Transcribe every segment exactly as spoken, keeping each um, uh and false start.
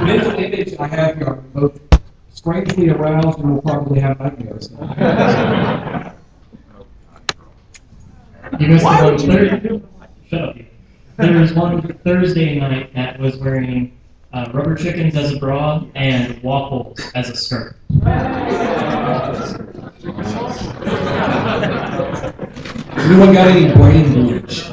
mental image I have here are both strangely aroused and will probably have nightmares. You missed the one Thursday. Shut up. There was one Thursday night that was wearing uh, rubber chickens as a bra and waffles as a skirt. Anyone got any brain bleach?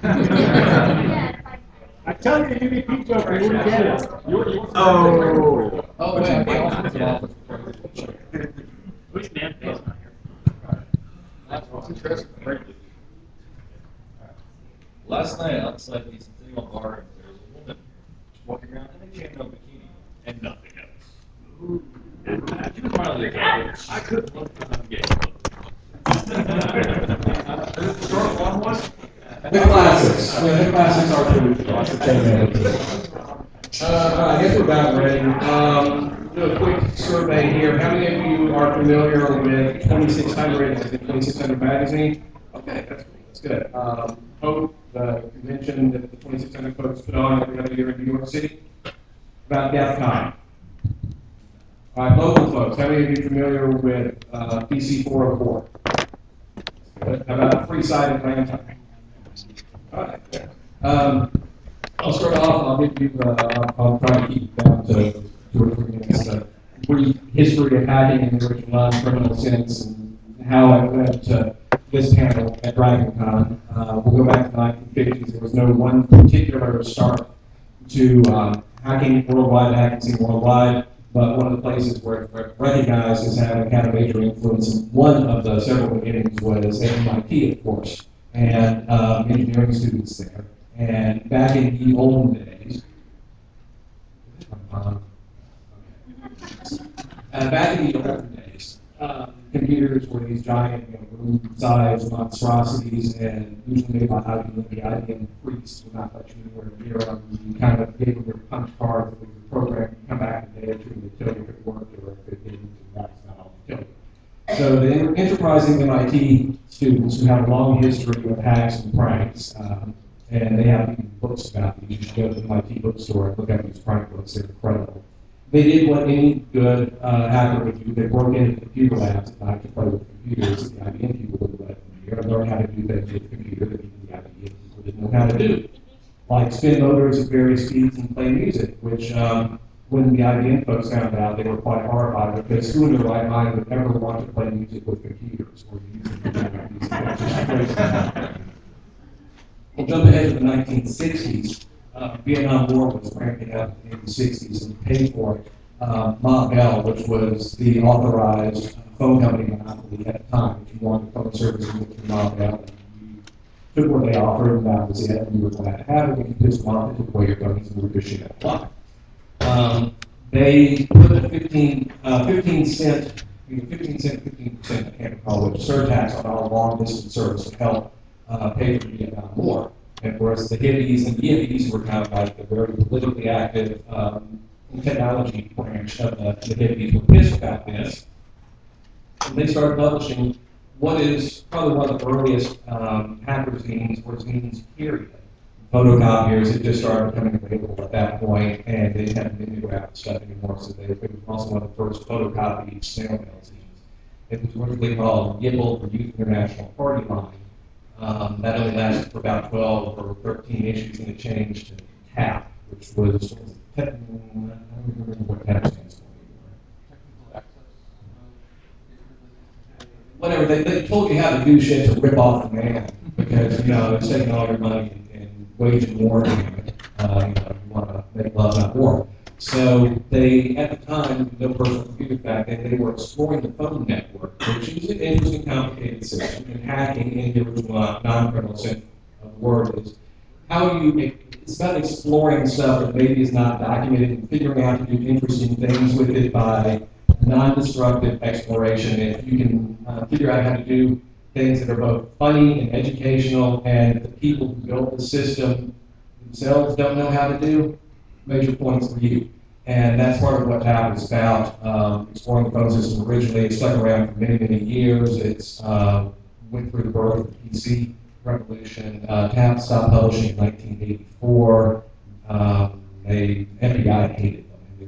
I tell you, you need pizza, you wouldn't get it. Oh. Oh, yeah, they all sorts of waffles. Who's man face on here? Last night, outside the Centennial Bar, there was a woman walking around in a chain of bikini and nothing else. She was mildly attractive. I couldn't look because I'm gay. The classics. Yeah, the classics are food. Uh, I guess we're about ready. Um, do a quick survey here. How many of you are familiar with twenty-six hundred, the twenty-six hundred magazine? Okay, that's cool. That's good. Um, Hope, the convention that the twenty-six hundred folks put on every other year in New York City. About DEFCON. All right, local folks. How many of you familiar with uh, P C four oh four? Good. How about Freeside Atlanta? All right. Um, I'll start off. I'll give you. Uh, I'll try to keep it down to two or three minutes. A brief history of hacking in the original non-criminal sense and how it led to this panel at DragonCon. Uh, we'll go back to the nineteen fifties. There was no one particular start to um, hacking worldwide, hacking scene worldwide, but one of the places where it's recognized as having had a major influence. And one of the several beginnings was at M I T, of course, and um, engineering students there. And back in the olden days, uh, back in the olden days, uh, computers were these giant, you know, room-sized monstrosities, and usually made by I B M. The I B M priests would not let you anywhere near them. You kind of gave them your punch card with your program. You come back in a day or two, and they tell you if it worked or if it didn't, and that's not all they tell you. So the enterprising M I T students who have a long history of hacks and pranks, um, and they have even books about these. You should go to the M I T bookstore and look at these prank books. They're incredible. They did what any good uh, hacker would do. They broke into computer labs at night to play with computers that the I B M people would let them here and learn how to do things with the computer that even the I B M people didn't know how to do. Like spin motors at various speeds and play music, which um, when the I B M folks found out, they were quite horrified because who in their right mind would ever want to play music with computers or use computer music? That's just crazy. We'll jump ahead to the nineteen sixties. Uh, Vietnam War was ramping up in the sixties and paid for it. Uh, Ma Bell, which was the authorized phone company monopoly at the time, if you wanted phone services with Ma Bell, you took what they offered, and that was it, and you were glad to have it. If you pissed them off, they took away your phones and moved your shit out of line. Um, they put a fifteen, uh, fifteen cent, fifteen cent, fifteen percent, I can't recall which, surtax on our long distance service to help uh, pay for the Vietnam War. And of course, the hippies and the yippies were kind of like the very politically active um, technology branch of the, the hippies were pissed about this. And they started publishing what is probably one of the earliest um, hacker zines or zines, period. Photocopiers had just started becoming available at that point, and they didn't have mimeograph stuff anymore, so they, it was also one of the first photocopied snail mail zines. It was originally called Yipple, the Youth International Party Line. Um, that only lasted for about twelve or thirteen issues, and it changed to TAP, which was, what was it, I don't remember what TAP stands for anymore. Whatever, they, they told you how to do shit to rip off the man, because, you know, it's taking all your money and, and waging war on you. Uh, you know, you want to make love, not war. So they, at the time, no personal computers back then, they were exploring the phone network, which is an interesting, complicated system, and hacking in the original non-criminal sense of the word is how do you, it's about exploring stuff that maybe is not documented and figuring out to do interesting things with it by non-destructive exploration. If you can uh, figure out how to do things that are both funny and educational, and the people who built the system themselves don't know how to do, major points for you. And that's part of what TAP is about, um, exploring the phone system originally. It stuck around for many, many years. It's uh, went through the birth of the P C revolution. Uh, TAP stopped publishing in nineteen eighty-four. Um, they, F B I hated them. They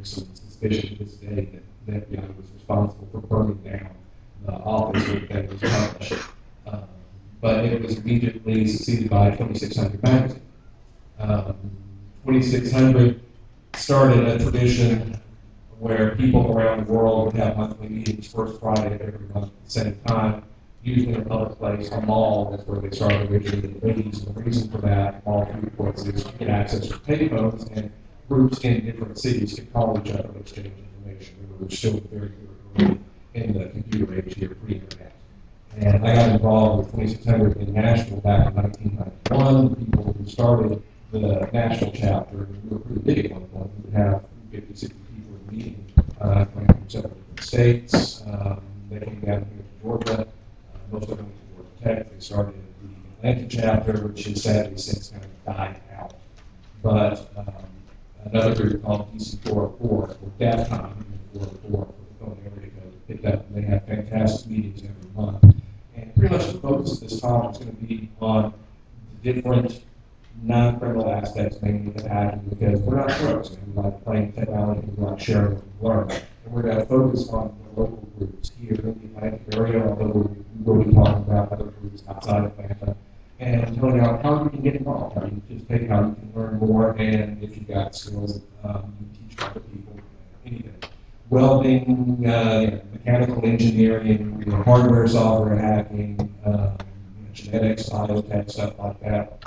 there's some suspicion to this day that the F B I was responsible for burning down the office where that was published. Uh, but it was immediately succeeded by twenty-six hundred magazine. Um, twenty-six hundred started a tradition where people around the world would have monthly meetings first Friday of every month at the same time, usually in a public place. A mall is where they started originally in the eighties. And the reason for that, mall reports, is to get access to payphones, and groups in different cities could call each other and exchange information. We were still very, very early in the computer age here, pre-internet. And I got involved with twenty-six hundred in Nashville back in nineteen ninety-one. The people who started the national chapter, we were pretty big at one point. We would have fifty, sixty people in the meeting, uh, coming from several different states. Um, they came down here to Georgia. Uh, most of them went to Georgia Tech. They started the Atlanta chapter, which has sadly since kind of died out. But um, another group called D C four oh four, or DEFCON, four oh four, for the phone area code, picked up, and they have fantastic meetings every month. And pretty much the focus of this talk is going to be on the different non-criminal aspects, mainly of hacking, because we're not pros, and we like playing technology, we like sharing what we learn. And we're going to focus on the local groups here in the Atlanta area, although we will be talking about other groups outside of Atlanta, and telling you how you can get involved, how you participate, how you can learn more, and if you've got skills, um, you can teach other people, anything. Welding, uh, you know, mechanical engineering, you know, hardware, software hacking, um, you know, genetics, biotech, stuff like that.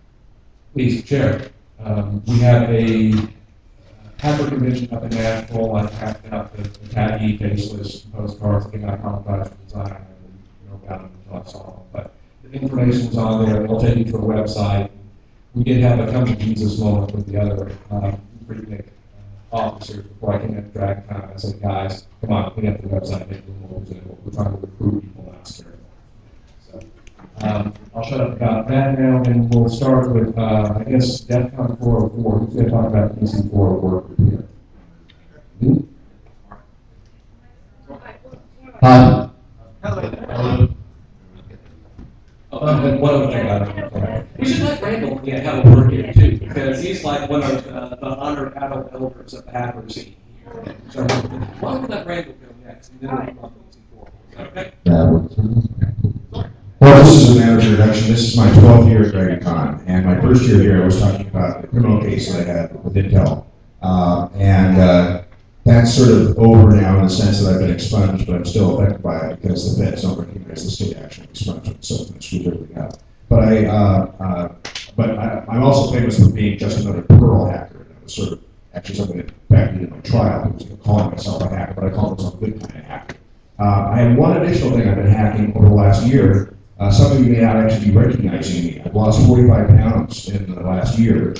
Please share. Um, we have a uh, hacker convention up in Nashville. I packed out the, the taggy, faceless postcards. I think I apologize for the design. I didn't know about them until I saw them. But the information is on there. I'll take you to a website. We did have a come to Jesus moment with the other um, pretty big uh, officers before I came in drag time. I said, guys, come on, clean up the website, make it a little more presentable. We're trying to recruit people, not scare them. So, um, I'll shut up about that now, and we'll start with, uh, I guess, DEFCON four oh four. Who's going to talk about D C four oh four group here? Hmm? Hi. Hello. Oh, and one other thing about it. We should let Randall yeah, have a word here, too, because he's like one of uh, the honored adult elders of the hacker scene here. So why don't we let Randall go next, and then we'll move on to D C four. Okay? Well, this is an introduction. This is my twelfth year at DragonCon, and my first year here I was talking about the criminal case that I had with Intel. Uh, and uh, that's sort of over now in the sense that I've been expunged, but I'm still affected by it because the feds don't recognize the state action expungement, so much we really have. But I, uh, uh, but I, I'm also famous for being just another Perl hacker. That was sort of actually something that factored in my trial. I was calling myself a hacker, but I call myself a good kind of hacker. Uh, I have one additional thing I've been hacking over the last year. Uh, some of you may not actually be recognizing me. I've lost forty-five pounds in the last year.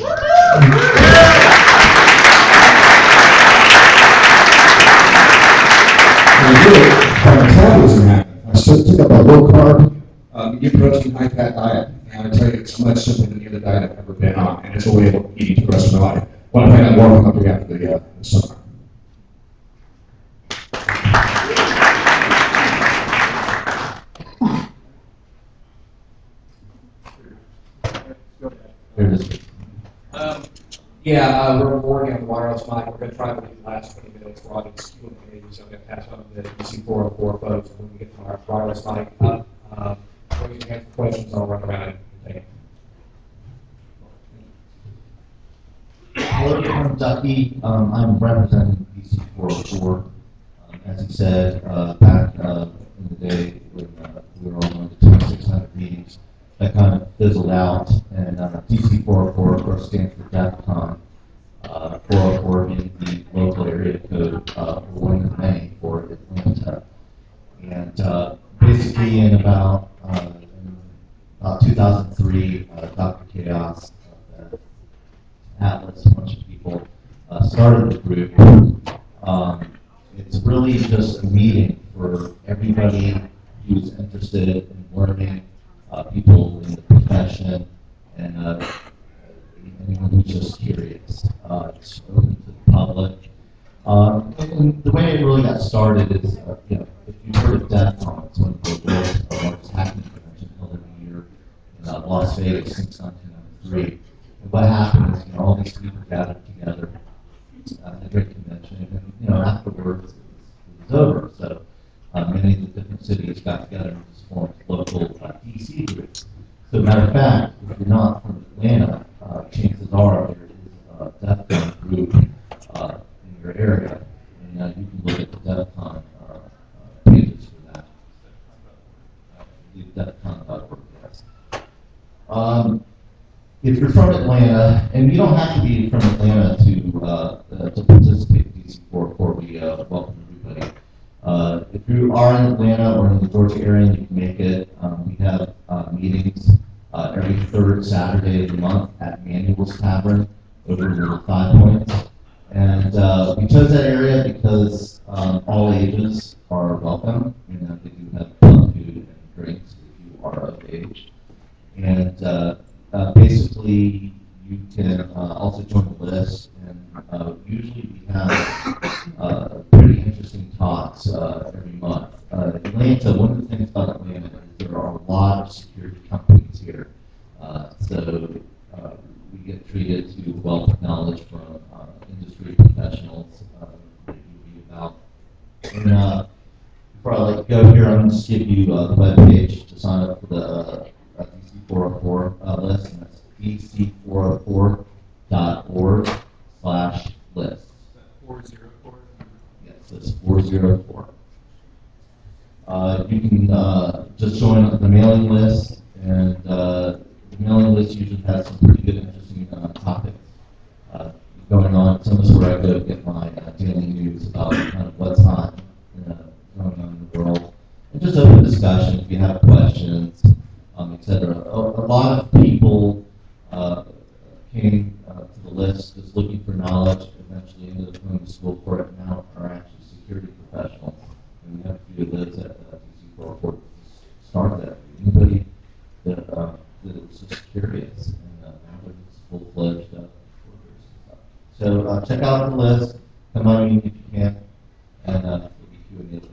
I did it by metabolism hacking. I still took up a low carb, uh, medium protein, high fat diet, and I tell you, it's much simpler than any other diet I've ever been on, and it's a way of eating for the rest of my life. Want to find out more? Come up here after the, uh, the summer. Um, yeah, uh, we're working on the wireless mic. We're going to try to leave the last twenty minutes for audience Q and A, so I'm going to pass on to the D C four oh four folks when we get to our wireless mic up. Um, raise your hand for questions, I'll run around and take them. Hello, I'm Ducky. Um, I'm representing D C four oh four. Um, as you said, uh, back uh, in the day when uh, we were all going to twenty-six hundred meetings, that kind of fizzled out. And uh, D C four oh four, of course, stands for DEFCON. Uh, four oh four being the local area code, uh, one of many for Atlanta. And uh, basically, in about uh, in about two thousand three, uh, Doctor Chaos, uh, Atlas, a bunch of people uh, started the group. Um, it's really just a meeting for everybody who's interested in learning, uh, people in the profession, and uh, anyone who's just curious. Uh, it's open to the public. Um, and, and the way it really got started is, uh, you know, if you've heard of DEFCON, it's one of the world's largest hacking conventions held every year in uh, Las Vegas since nineteen ninety-three. And what happened is, you know, all these people gathered together, uh, had a great convention, and, you know, afterwards, it was, it was over, so, uh, many of the different cities got together and just formed local, uh, D C groups. So, matter of fact, if you're not from Atlanta, uh, chances are there is a DEF CON group, uh, in your area, and, uh, you can look at the DEF CON, uh, uh, pages for that. Uh, the DEF CON dot org, yes. Um, if you're from Atlanta, and you don't have to be from Atlanta to uh, uh, to participate in D C four oh four, we uh, welcome everybody. Uh, if you are in Atlanta or in the Georgia area and you can make it, um, we have uh, meetings uh, every third Saturday of the month at Manuel's Tavern over in Little Five Points. And uh, we chose that area because um, all ages are welcome, and uh, they do have fun food and drinks if you are of age. And uh, uh, basically, you can uh, also join the list, and uh, usually we have uh, pretty interesting talks uh, every month. Uh, Atlanta, one of the things about Atlanta is there are a lot of security companies here. Uh, so uh, we get treated to wealth of knowledge from uh, industry professionals uh, that you read about. And uh, before I let you go here, I'm going to just give you uh, the web page to sign up for the uh, D C four oh four uh, list, and that's D C four oh four dot org slash list. Four zero four. Yes, it's four zero four. Uh, you can uh, just join the mailing list, and uh, the mailing list usually has some pretty good, interesting uh, topics uh, going on. Some is where I go to get my uh, daily news about kind of what's hot uh, going on in the world, and just open discussion if you have questions. Um, et cetera. A, a lot of people uh, came uh, to the list just looking for knowledge, eventually ended up going to school for it, now are actually security professionals. And we have a few of those at uh, D C four oh four start that. Anybody that, uh, that was just curious, and uh, now they're just full-fledged uh, workers and stuff. So uh, check out the list, come on in if you can, and uh, we'll be Q and A later.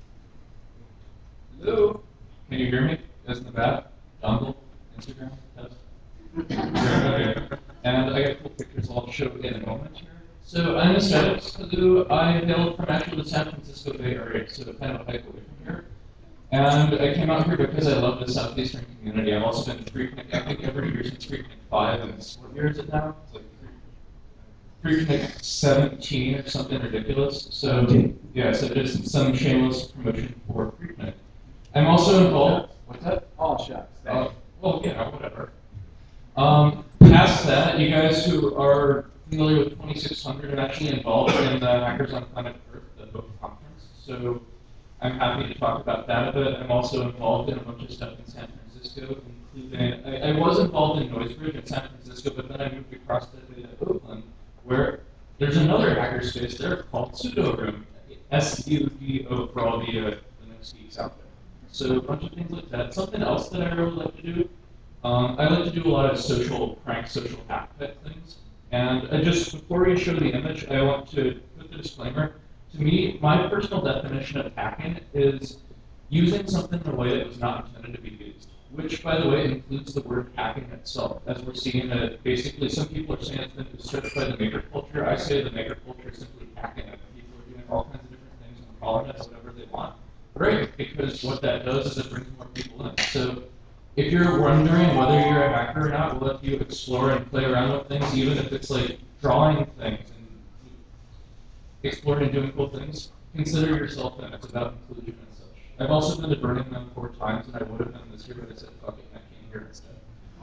Hello? Can you hear me? Guys in the back? Dongle? Instagram? Test? Okay. And I got cool pictures I'll show in a moment here. So I'm a student who I hailed from actually the San Francisco Bay Area, so kind of a hike away from here. And I came out here because I love the southeastern community. I've also been to Freaknik, I think every year since Freaknik five, and what year is it now? It's like Freaknik seventeen or something ridiculous. So yeah, so just some shameless promotion for Freaknik. I'm also involved. What's that? All shots. Uh, well, yeah, whatever. Um, past that, you guys who are familiar with twenty-six hundred are actually involved in the Hackers on Planet Earth, the book conference. So I'm happy to talk about that a bit. I'm also involved in a bunch of stuff in San Francisco, including, I, I was involved in Noisebridge in San Francisco, but then I moved across to Oakland, where there's another hackerspace there called Sudo Room, S U D O for all the, uh, the next geeks out there. So a bunch of things like that. Something else that I really like to do, um, I like to do a lot of social prank, social hack type things. And I just, before we show the image, I want to put the disclaimer. To me, my personal definition of hacking is using something in a way that was not intended to be used, which, by the way, includes the word hacking itself. As we're seeing that basically some people are saying it's been usurped by the maker culture. I say the maker culture is simply hacking it. People are doing all kinds of different things and calling it whatever they want. Great, because what that does is it brings more people in. So if you're wondering whether you're a hacker or not, we'll let you explore and play around with things, even if it's like drawing things and exploring and doing cool things. Consider yourself in. It's about inclusion and such. I've also been to Birmingham four times, and I would have been this year, but I said, fuck it, and I came here instead.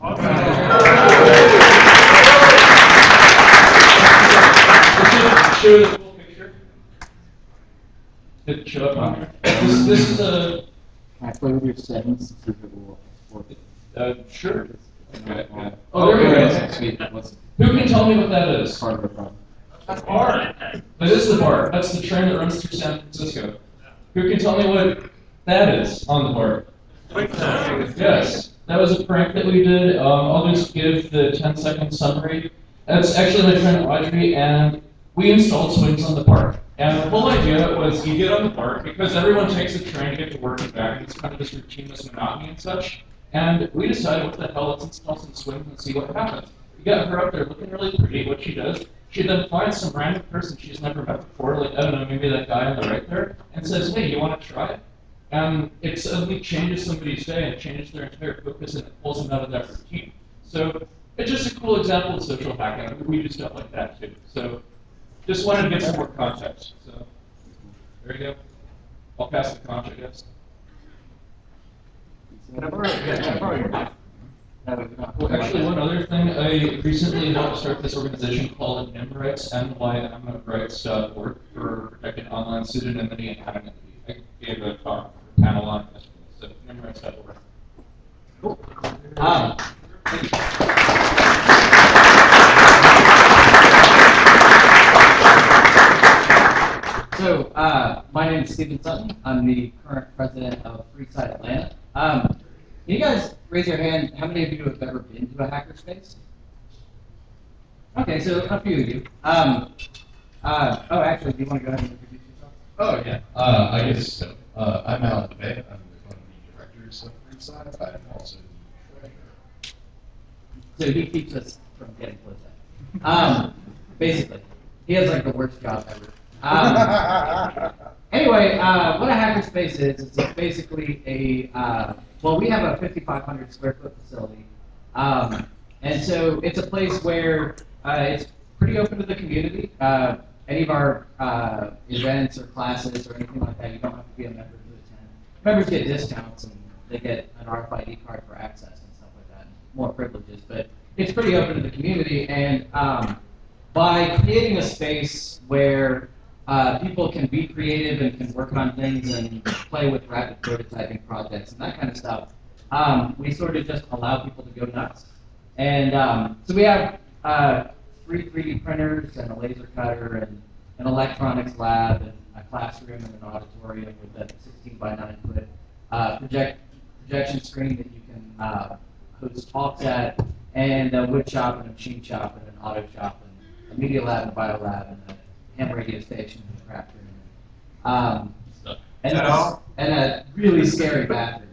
Okay. Show the cool picture. Did it show up on here? This, this is a... Can I play with your settings? See if it will work? Uh, sure. Okay, yeah. Oh, there we go. Who can tell me what that is? Part of the problem. That's BART. That is the BART. That's the train that runs through San Francisco. Who can tell me what that is on the BART? Yes. That was a prank that we did. Um, I'll just give the ten second summary. That's actually my friend Audrey, and we installed swings on the BART. And the whole idea was you get on the BART because everyone takes the train to get to work and back, and it's kind of this routineless monotony and such. And we decided, what the hell, let's install some swings and see what happens. We got her up there looking really pretty. What she does, She then finds some random person she's never met before, like, I don't know, maybe that guy on the right there, and says, hey, you want to try it? And it suddenly changes somebody's day and it changes their entire focus and it pulls them out of that routine. So it's just a cool example of social hacking. We do stuff like that too. So just wanted to give some more context. So there you go. I'll pass the conch, I guess. Can I borrow, yeah, can I borrow your mic? That way we don't- Well, actually, one other thing, I recently helped start this organization called N Y M Rights, N Y M rights dot org, for protecting online pseudonymity and anonymity. I gave a talk for panel on this, so N Y M rights dot org. Cool. Um, thank you. So, uh, my name is Stephen Sutton. I'm the current president of Freeside Atlanta. Um, can you guys raise your hand? How many of you have ever been to a hackerspace? Okay, so a few of you. Um, uh, oh, actually, do you want to go ahead and introduce yourself? Oh, yeah. Uh, I guess so. Uh, I'm Alan Bay. I'm one of the directors of Freeside. I'm also the treasurer. So he keeps us from getting close to that. Um, basically, he has like the worst job ever. Um, anyway, uh, what a hackerspace is, is it's basically a, uh, well, we have a fifty-five hundred square foot facility. Um, and so it's a place where uh, it's pretty open to the community. Uh, any of our uh, events or classes or anything like that, you don't have to be a member to attend. Members get discounts and they get an R F I D card for access and stuff like that, more privileges. But it's pretty open to the community, and um, by creating a space where uh, people can be creative and can work on things and play with rapid prototyping projects and that kind of stuff, um, we sort of just allow people to go nuts. And um, so we have uh, three three D printers and a laser cutter and an electronics lab and a classroom and an auditorium with a sixteen by nine foot uh, project, projection screen that you can uh, host talks at, and a wood shop and a machine shop and an auto shop and a media lab and bio lab and a ham radio station and a craft room. Um, and, a, and a really scary bathroom.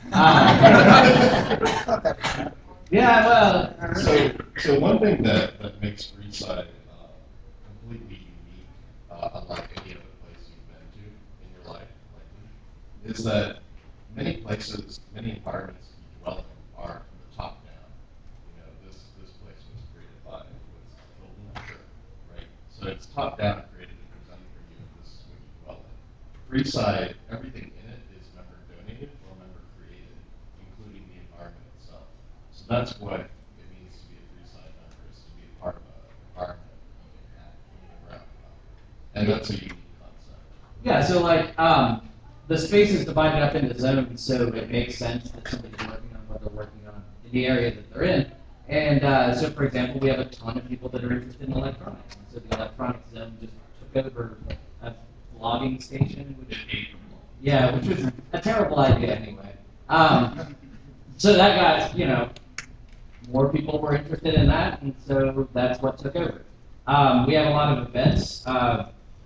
Um, yeah, well. So, so one thing that, that makes Freeside uh, completely unique, uh, unlike any other place you've been to in your life, likely, is that many places, many environments you dwell in are from the top down. You know, this this place was created by was Phil Leonard, right? So it's top down, created and presented for you, and this is what you dwell in. Freeside, everything in it is member donated or member created, including the environment itself. So that's what it means to be a Freeside member, is to be a part of an environment that you can have moving around. And that's a unique concept. Yeah, so like um, the space is divided up into zones, so it makes sense that somebody's working on what they're working on in the area that they're in. And uh, so, for example, we have a ton of people that are interested in electronics. And so the electronics zone just took over a vlogging station, which yeah, which was a terrible idea anyway. Um, so that got, you know, more people were interested in that, and so that's what took over. Um, we have a lot of events. Uh,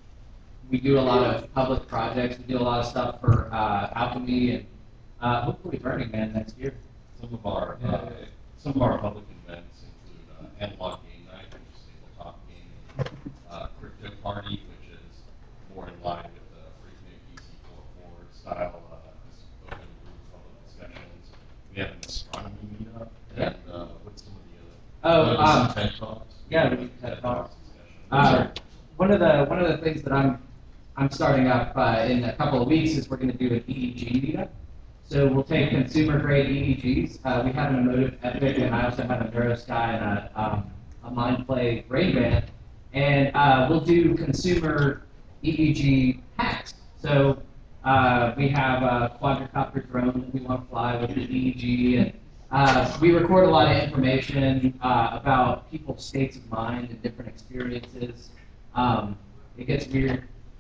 we do a lot of public projects. We do a lot of stuff for uh, Alchemy and uh, hopefully Burning Man next year. Some of our uh, some of our public events include uh, Analog Game Night, which is tabletop gaming, uh, Crypto Party, which is more in line with the Freaknik E C four forward style, uh, this open group public discussions. We have an astronomy meetup, Yeah. and uh, what's some of the other? Oh, uh, um, some TED Talks. yeah, we do TED Talks. discussions. Uh, one of the one of the things that I'm I'm starting up uh, in a couple of weeks is we're going to do an E E G meetup. So we'll take consumer grade E E Gs. Uh, we have an Emotive Epic, and I also have a NeuroSky and a, um, a MindPlay Brain Band, and uh, we'll do consumer E E G hacks. So uh, we have a quadricopter drone that we want to fly with the E E G, and uh, we record a lot of information uh, about people's states of mind and different experiences. Um, it gets weird.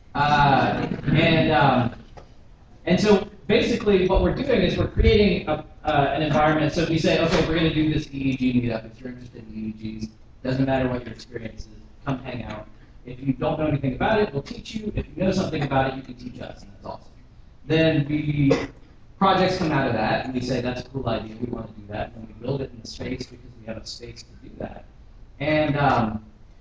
Uh, and um, and so basically what we're doing is we're creating a, uh, an environment. So if you say, okay, we're going to do this E E G meetup, if you're interested in E E Gs, doesn't matter what your experience is, come hang out. If you don't know anything about it, we'll teach you. If you know something about it, you can teach us, and that's awesome. Then we, projects come out of that, and we say, that's a cool idea, we want to do that, and we build it in the space because we have a space to do that. And um,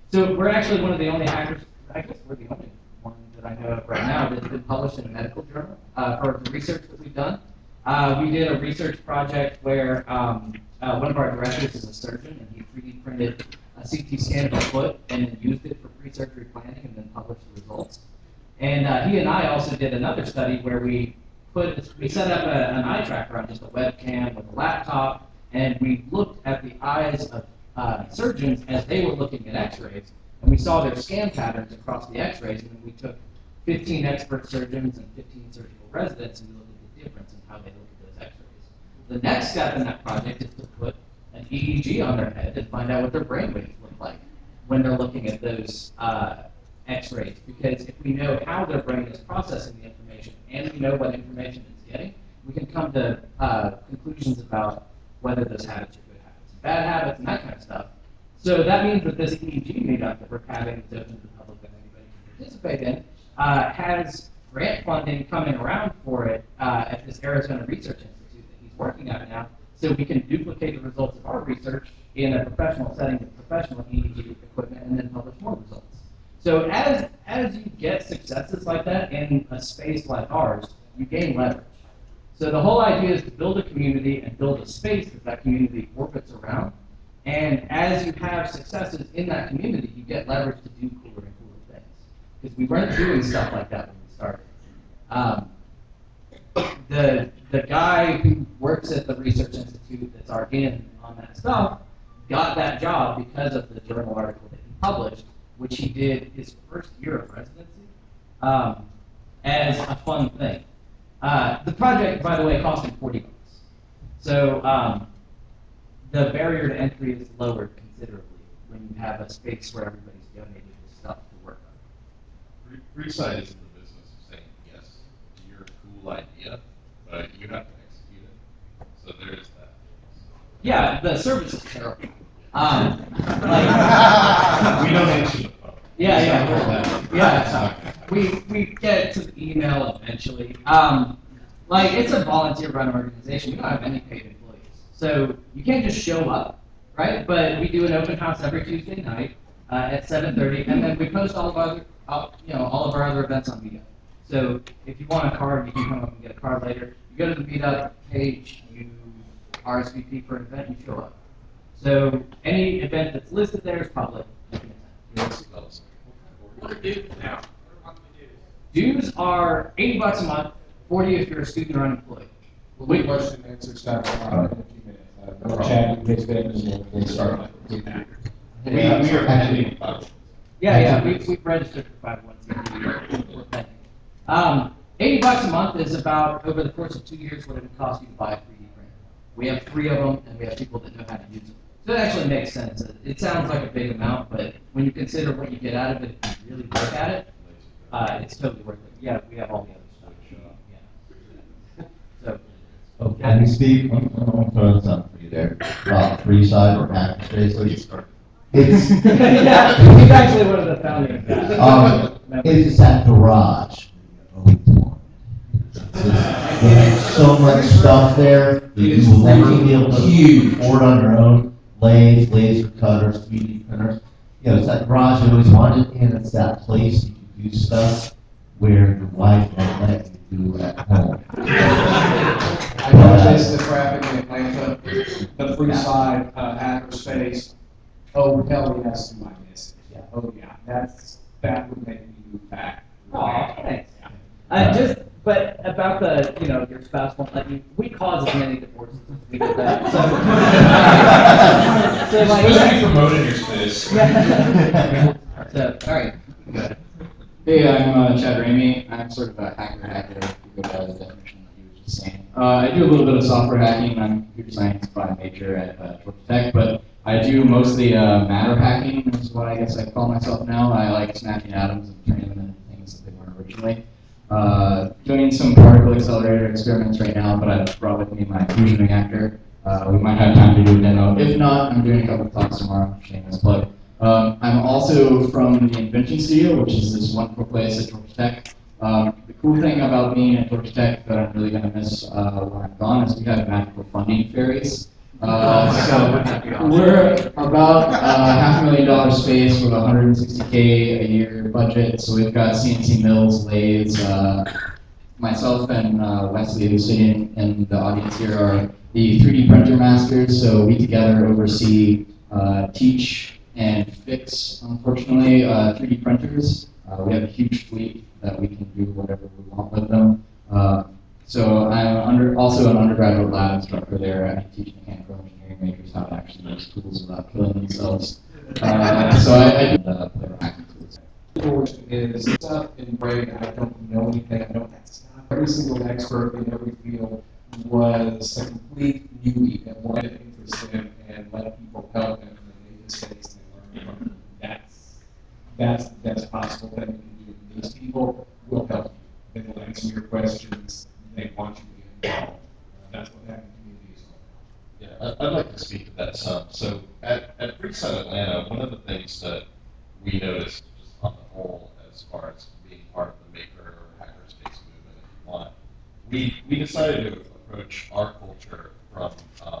So we're actually one of the only hackers, I guess we're the only one that I know of right now that's been published in a medical journal uh, for the research that we've done. Uh, we did a research project where um, uh, one of our directors is a surgeon, and he three D printed a C T scan of a foot and then used it for pre-surgery planning and then published the results. And uh, he and I also did another study where we put we set up a, an eye tracker on just a webcam with a laptop, and we looked at the eyes of uh, surgeons as they were looking at X-rays, and we saw their scan patterns across the X-rays, and then we took fifteen expert surgeons and fifteen surgical residents, and we looked at the difference in how they look at those X-rays. The next step in that project is to put an E E G on their head and find out what their brain waves look like when they're looking at those uh, X-rays. Because if we know how their brain is processing the information and we know what information it's getting, we can come to uh, conclusions about whether those habits are good habits and bad habits and that kind of stuff. So that means that this E E G meetup that we're having that's open to the public that anybody can participate in uh, has grant funding coming around for it uh, at this Arizona Research Institute that he's working at now, so we can duplicate the results of our research in a professional setting with professional E E G equipment and then publish more results. So as, as you get successes like that in a space like ours, you gain leverage. So the whole idea is to build a community and build a space that that community orbits around. And as you have successes in that community, you get leverage to do cooler and cooler things. Because we weren't doing stuff like that when we started. Um, the, the guy who works at the Research Institute that's our in on that stuff got that job because of the journal article that he published, which he did his first year of residency, um, as a fun thing. Uh, the project, by the way, cost him forty bucks. So um, the barrier to entry is lowered considerably when you have a space where everybody's donated the stuff to work on. Freeside is in the business of saying yes to your cool idea, but you have to execute it. So there is that. Yeah, the service is terrible. Um, like, We don't answer the phone. Yeah, It's yeah, not we're- that. yeah. It's not that. we we get to the email eventually. Um, like it's a volunteer-run organization. We don't have any paid employees, so you can't just show up, right? But we do an open house every Tuesday night uh, at seven thirty, and then we post all of our, uh, you know, all of our other events on Meetup. So if you want a card, you can come up and get a card later. You go to the Meetup page, you R S V P for an event, you show up. So any event that's listed there is public. You can attend. What are dues now? What are monthly dues? Dues are eighty bucks a month, forty if you're a student or unemployed. We'll do question and answer stuff uh, in a few minutes. Uh, we'll chat with Rich Evans and we'll start. We, we are pending. Yeah, yeah, we, we've registered for five oh one C three. We're pending. Um, eighty bucks a month is about, over the course of two years, what it would cost you to buy a three D printer. We have three of them, and we have people that know how to use them. So it actually makes sense. It, it sounds like a big amount, but when you consider what you get out of it, if you really look at it, uh, it's totally worth it. Yeah, we have all the other stuff. Yeah. So, Oh, can we speak? I'm going to throw this out for you there. About Freeside or Hackerspace. It's yeah, he's actually one of the founding guys. um, it's that garage. There's so much stuff there that you will never be able to afford on your own. Lathes, laser cutters, three D printers. You know, it's that garage you always wanted, and it's that place you can do stuff where your wife won't let you do at home. I noticed the traffic in Atlanta, the free side, uh, hackerspace. Oh, hell yes, do I miss it? Yeah. Oh, yeah, that's, that would make me move back. Aw, thanks. Uh, just, but about the, you know, your spouse won't let you, we cause as many divorces as we do that, so. so You're like, supposed to be promoting your space. yeah. So, all right. Hey, I'm uh, Chad Ramey. I'm sort of a hacker hacker, if you go by the definition that you were just saying. Uh, I do a little bit of software hacking. I'm a computer science by major at uh, Georgia Tech, but I do mostly uh, matter hacking, is what I guess I call myself now. I like snatching atoms and turning them into things that they weren't originally. Uh, doing some particle accelerator experiments right now, but I've brought with me my fusion reactor. Uh, we might have time to do a demo. If not, I'm doing a couple of talks tomorrow, shameless plug. Um, I'm also from the Invention Studio, which is this wonderful place at Georgia Tech. Um, the cool thing about being at Georgia Tech that I'm really going to miss uh, when I'm gone is we have magical funding fairies. Uh, so we're about uh, half a million dollar space with a one hundred sixty K a year budget. So we've got C N C mills, lathes. Uh, myself and uh, Wesley, who's sitting in the audience here, are the three D printer masters. So we together oversee, uh, teach, and fix, unfortunately, uh, three D printers. Uh, we have a huge fleet that we can do whatever we want with them. Uh, so I'm under, also an undergraduate lab instructor there. I teach mechanical engineering majors how to actually use tools without killing themselves. Uh, so I, I do uh, play with hacking tools. Is stuff in brain, I don't know anything, I don't, every single expert in every field was a complete newbie and wanted interest in and let people help them and make mistakes and learn from them. That's, that's the best possible thing you can do. These people will help you. They will answer your questions. They want you to be involved. That's what that community is all about. Yeah, I- I'd like to speak to that some. So at, at Freeside Atlanta, one of the things that we noticed just on the whole as far as being part of the maker or hackerspace movement, if you want, we, we decided to approach our culture from um,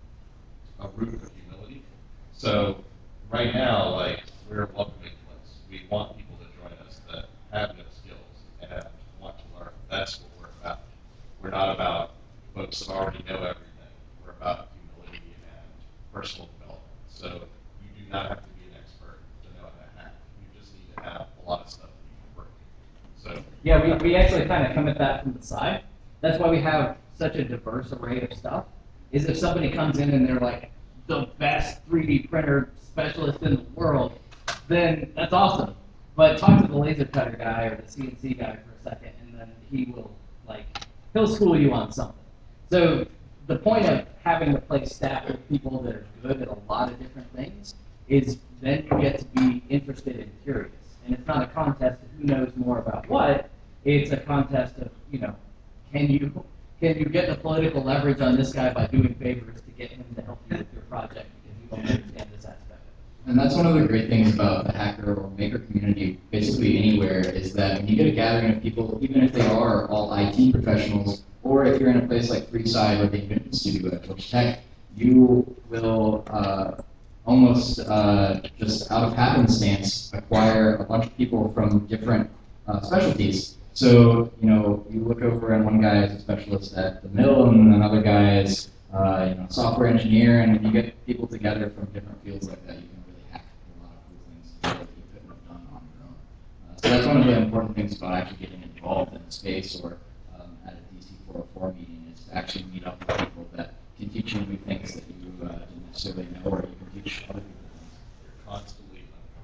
a root of humility. So right now, like, we're a welcoming place. We want people to join us that have no skills and want to learn. That's what we're about. We're not about folks that already know everything. We're about humility and personal development. So you do not have to be an expert to know how to hack. You just need to have a lot of stuff that you can work. So Yeah, we, we actually kind of come at that from the side. That's why we have such a diverse array of stuff, is if somebody comes in and they're like the best three D printer specialist in the world, then that's awesome. But talk to the laser cutter guy or the C N C guy for a second, and then he will, like, he'll school you on something. So the point of having the place staffed with people that are good at a lot of different things is then you get to be interested and curious. And it's not a contest of who knows more about what, it's a contest of, you know, can you can you get the political leverage on this guy by doing favors to get him to help you with your project because you don't understand this aspect? And that's one of the great things about the hacker or maker community, basically anywhere, is that when you get a gathering of people, even if they are all I T professionals, or if you're in a place like Freeside or the Invention Studio at Georgia Tech, you will uh, almost uh, just out of happenstance acquire a bunch of people from different uh, specialties. So, you know, you look over and one guy is a specialist at the mill and another guy is uh, you know, software engineer, and when you get people together from different fields like that, you can really hack a lot of cool things that you couldn't have done on your own. Uh, so that's one of the important things about actually getting involved in the space or um, at a D C four oh four meeting is to actually meet up with people that can teach you new things that you uh, didn't necessarily know, or you can teach other people things. you're constantly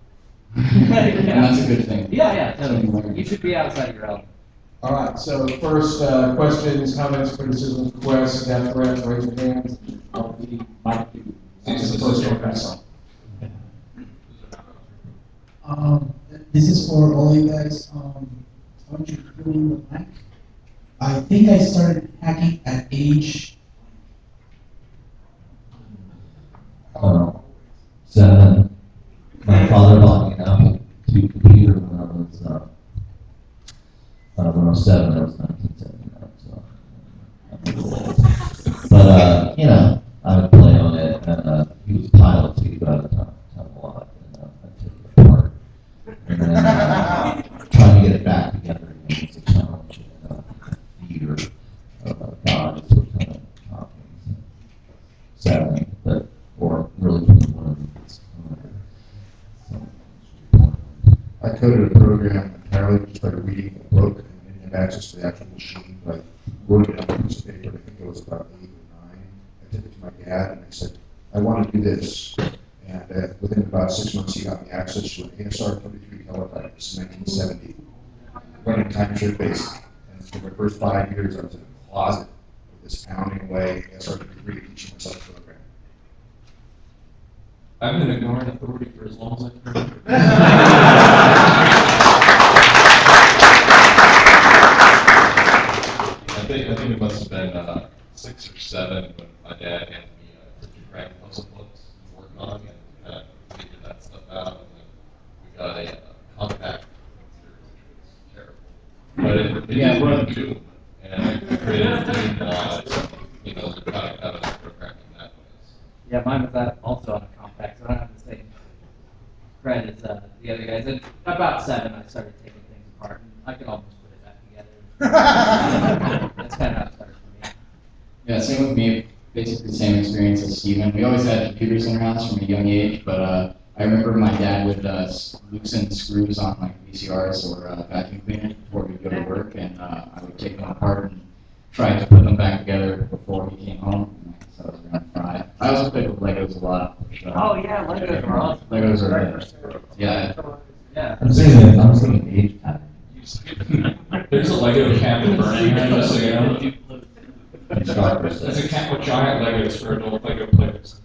And that's a good thing. Yeah, yeah, totally. You should be outside your element. All right, so first, uh, questions, comments, criticisms, requests, death threats, raise your hands. I'll be, Mike, you. This is the first one, that's all. Um, this is for all you guys. Um, why don't you fill in the blank? I think I started hacking at age Uh, seven. My father bought me an Apple two computer when I was, uh, uh, when I was seven. That was nineteen seventy-nine, so I'm a little old. But, uh, you know, I would play on it, and, uh, he was a pilot, so he got a ton, ton of lot, and, uh, I'd take it apart. And then, uh, trying to get it back together again was a challenge, and, uh, fear of, uh, God is what kind of taught me. Sadly, but, or really putting one of these. I coded a program entirely just by reading a book and didn't have access to the actual machine. Like, wrote it on a piece of paper, I think it was about eight or nine. I took it to my dad and I said, I want to do this. And uh, within about six months, he got me access to an A S R thirty-three teletype. This is nineteen seventy. Running time shift basic. And for the first five years, I was in a closet with this pounding away A S R thirty-three teaching myself the program. I've been ignoring authority for as long as I can remember. I think I think it must have been uh, six or seven when my dad handed me a cryptographic puzzle books to work on, and uh, figured that stuff out. And then we got a uh, compact computer, which was terrible, but it, it Yeah, did well- run Doom, and I created a Doom mod. You know, kind of out of programming that way. Yeah, mine was that also on a compact, so I don't have the same credit as uh, the other guys. At about seven, I started taking things apart, and I could almost put it back together. That's kind of how it started for me. Yeah, same with me. Basically the same experience as Steven. We always had computers in our house from a young age, but uh, I remember my dad would uh, loosen screws on like V C Rs or uh, vacuum cleaners before we'd go to work, and uh, I would take them apart and try to put them back together before he came home. So I was gonna fry. I also played with Legos a lot. Which, uh, Oh yeah, Legos are awesome. Legos are yeah. Yeah. I'm saying that, I'm saying age pattern. There's a Lego camp in Birmingham, just so you know. Instructors. There's a camp with giant Legos for adult Lego players.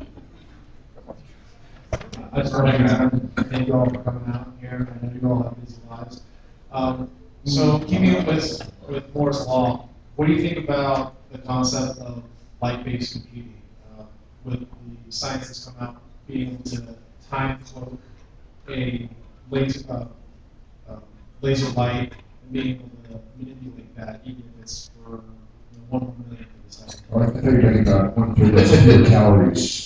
I just want to thank you all for coming out here. I know you all have busy lives. Um, so keeping up with, with Moore's Law, what do you think about the concept of light-based computing? Uh, with the science that's come out, being able to time cloak a laser, uh, uh, laser light and being able to manipulate that, even if it's for you know, one more million of the second. Well, I thought you were talking about one third of fewer calories.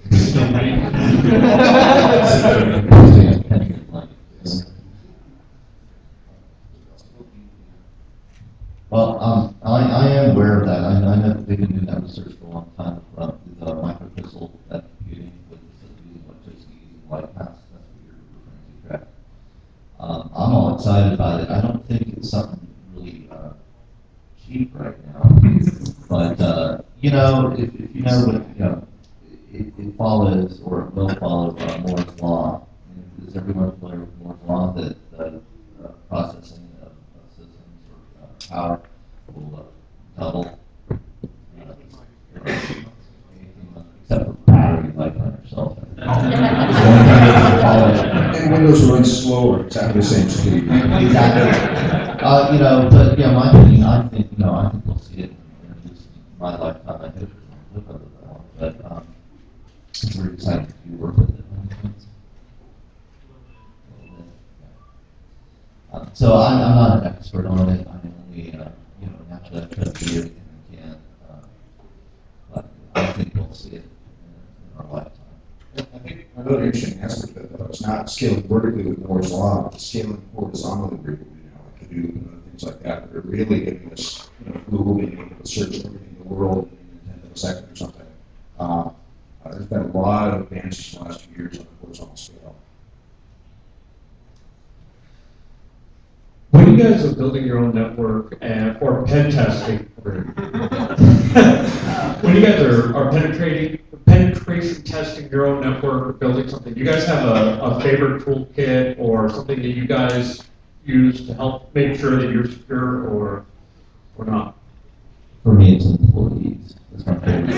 Well, um, I, I am aware of that. I, I know they've been doing that research for a long time about the uh, microcrystal that computing with using electricity, using light paths. That's what you're referring to, correct? Um, I'm all excited about it. I don't think it's something really uh, cheap right now, but uh, you know, if, if you know what you know, it, it follows or it will follow uh, Moore's law. And is everyone familiar with Moore's law that the uh, processing of, of systems or uh, power will uh, double, uh, except for battery life on your cell phone. And Windows runs slower, exactly the same speed. Exactly. Uh, you know, but yeah, my opinion, I think, you know, I think we'll see it in at least my lifetime. I hope it won't live over that long, but um, we're excited to do work with it. Um, so I'm, I'm not an expert on it. I'm only, uh, you know, naturally I try to do everything I can. Uh, but I think we'll see it in, in our lifetime. I think another interesting aspect of it, though, is not scaling vertically with Moore's law, but scaling horizontally with, you know, like Hadoop and things like that, that are really giving us, you know, Google being able to search everything in the world in a tenth of a second or something. Uh, uh, there's been a lot of advances in the last few years on the horizontal scale. When you guys are building your own network and or pen testing, when you guys are, are penetrating, penetration testing your own network or building something, do you guys have a, a favorite toolkit or something that you guys use to help make sure that you're secure or or not? For me, it's employees. That's my favorite.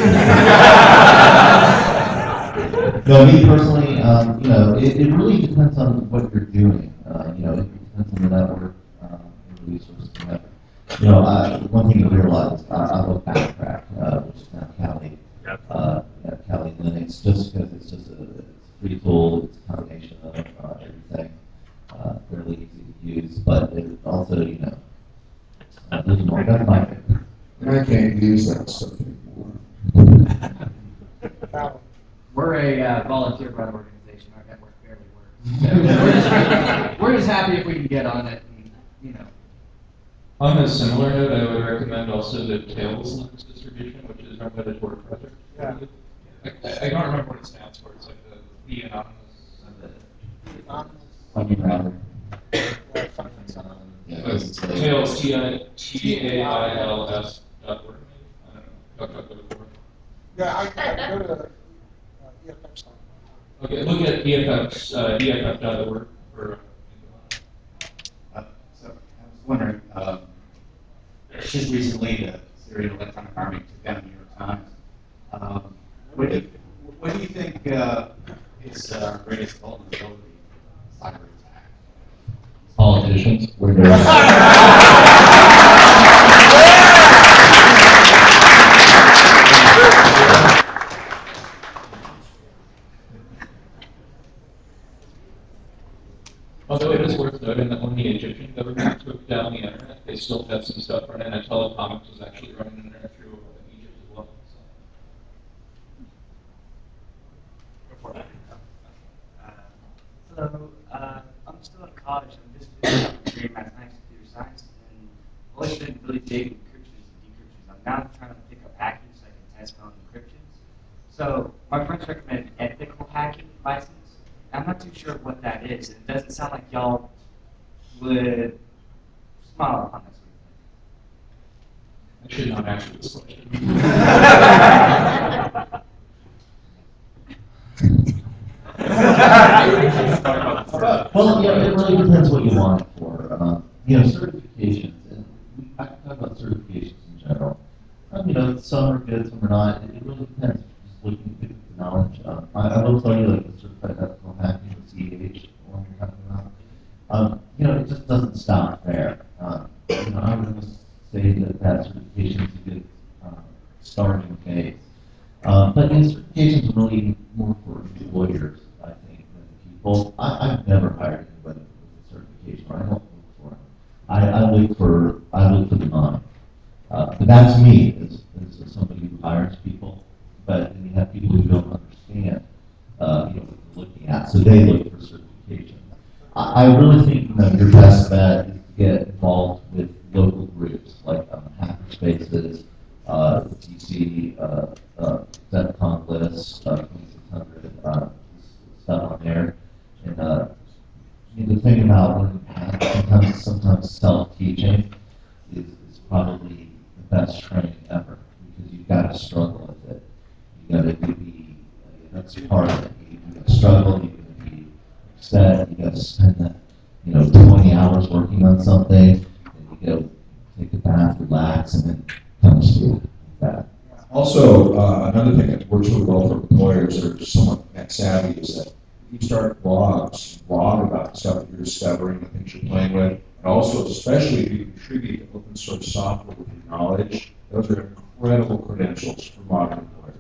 No, me personally, um, you know, it, it really depends on what you're doing. Uh, you know, it depends on the network. Resources, whatever. You know, uh, one thing to realize, uh, I love Backtrack, uh, which is now Kali, uh, yeah, Kali Linux, just because it's just a, it's a free tool, it's a combination of uh, everything, uh, fairly easy to use, but it also, you know, uh, there's more. That's my favorite. And I can't use that stuff anymore. We're a uh, volunteer-run organization. Our network barely works. So we're, just, we're just happy if we can get on it and, you know. On a similar note, I would recommend also the Tails Linux distribution, which is run by the Tor project. Yeah. I, I don't remember what it stands for. It's like the, the anonymous. Onion router. Yeah, it's like- Tails, T I T A I L S dot org. I don't know. Dot dot org. Yeah, I, I go to uh, E F X. Okay, look at E F F's, uh, E F F dot org for. Uh, so I was wondering, um, just recently the Syrian Electronic Army took down the New York Times. Um, what, do you, what do you think uh, is uh, our greatest vulnerability in cyber attack? Politicians. Although it is worth noting that when the Egyptian government took down the internet, they still had some stuff running, and Telecomics was actually running in there through uh, Egypt as well. college, I'm just doing grade mathematics, computer science, and I've always been really big encryptions and decryptions. I'm now trying to pick up hacking so I can test my own encryptions. So my friends recommend ethical hacking license. I'm not too sure what that is. It doesn't sound like y'all would smile upon this. I should not answer this question. Well, yeah, it really depends what you want it for. Um, you know, certifications, and we, I can talk about certifications in general. Um, you know, some are good, some are not. It, it really depends. Just looking at the knowledge. Um, I, I will tell you, like the certified ethical hacking, the C H, the one you're talking about. Um, you know, it just doesn't stop there. Um, you know, I would just say that that certification is a good um, starting phase. Um, but you know, certifications are really more for employers, I think, than people. I, I've never hired anybody with a certification. I don't look for them. I, I look for I look for the mind. Uh, but that's me as, as somebody who hires people. But then you have people who don't understand, uh, you know, what they're looking at, so they look for certification. I, I really think you know, your best bet is to get involved with local groups like um, hackerspaces, uh, D C, uh, uh, DEFCON list, uh, twenty-six hundred, uh, stuff on there. And uh, you know, the thing about learning hack, sometimes, sometimes self-teaching is, is probably the best training ever because you've got to struggle with it. You got to be, uh, that's part of it. You, you got to struggle, you got to be upset, you got to spend that, you know, twenty hours working on something, and you go take a bath, relax, and then come to school like that. Also, uh, another thing that works really well for employers that are somewhat tech savvy is that if you start blogs, blog about the stuff that you're discovering, the things you're playing with, and also, especially if you contribute to open source software with your knowledge, those are incredible credentials for modern employers.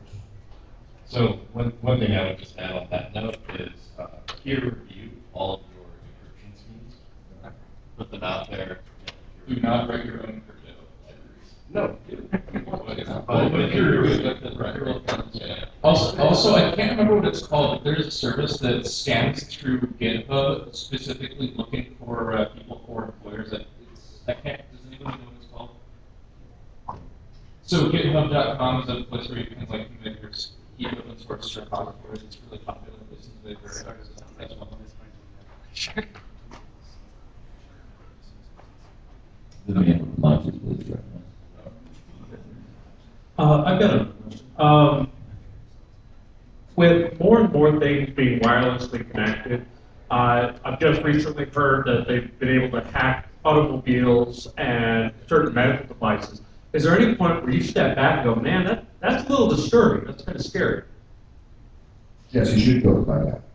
So one, one thing I would just add on that note is uh, peer review all of your encryption schemes. Put them out there. Do not write your own crypto libraries. No. But but peer review, like the record accounts, yeah. Also, also, I can't remember what it's called, but there's a service that scans through GitHub specifically looking for uh, people for employers. That it's, I can't. Does anyone know what it's called? So GitHub dot com is a place where you can like commit your keep open source repositories. It's really popular. This is very that's one. Sure. The man with the mic is really good. Uh, I've got a, um, with more and more things being wirelessly connected, uh, I've just recently heard that they've been able to hack automobiles and certain medical devices. Is there any point where you step back and go, man, that, that's a little disturbing, that's kind of scary? Yes, you should go by that.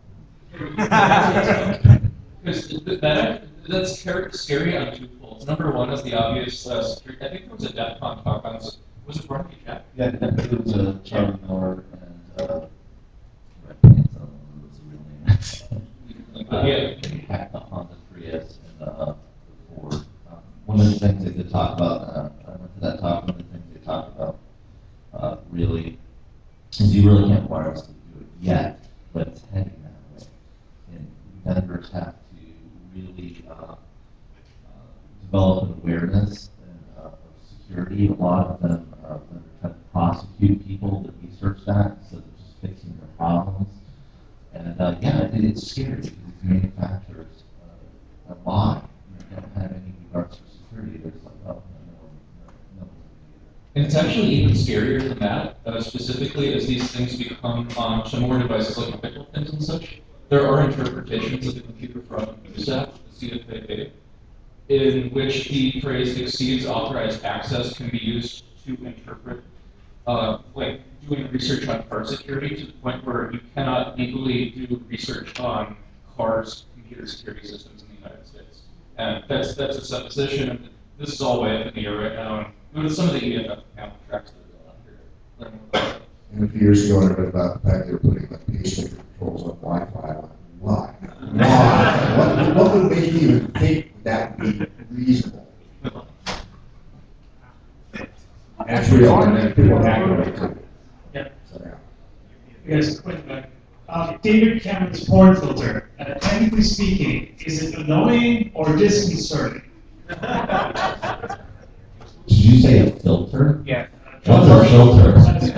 Because that, that's scary on two folds. Number one is the obvious uh, security. I think there was a DEFCON talk on this. Was it Barnaby Jack? Yeah, it was a Charlie Miller and uh, I can't tell what was the real name. uh, Yeah. They hacked the Honda Prius and uh, the Ford. Um, one of the things they did talk about, uh, I went to that talk, one of the things they talked about uh, really is you really can't wirelessly do it yet, but it's heading that way. And vendors have to really uh, uh, develop an awareness and, uh, of security. A lot of them uh, when they're trying to prosecute people that research that instead of just fixing their problems. And uh, yeah, it, it's scary because these manufacturers uh, lie. You know, don't have any regards for security. They're just like, oh, no, no, no, no. And it's actually even scarier than that, uh, specifically as these things become um, to more devices like medical pins and such. There are interpretations of the Computer Fraud and Abuse Act, the C F A A, in which the phrase exceeds authorized access can be used to interpret, uh, like doing research on car security to the point where you cannot legally do research on cars' computer security systems in the United States. And that's that's a supposition, and this is all way up in the air right now. And with some of the E F F account tracks that are going on here. And a few years ago, I read about the fact they were putting like pacemaker controls on Wi-Fi. I'm like, why? Why? what, what would make you even think that would be reasonable? And it's real, and then people are happy with it too. Yeah. So, yeah. Yes, quick, uh, Uh, David Cameron's porn filter, uh, technically speaking, is it annoying or disconcerting? Did you say a filter? Yeah. What's a filter?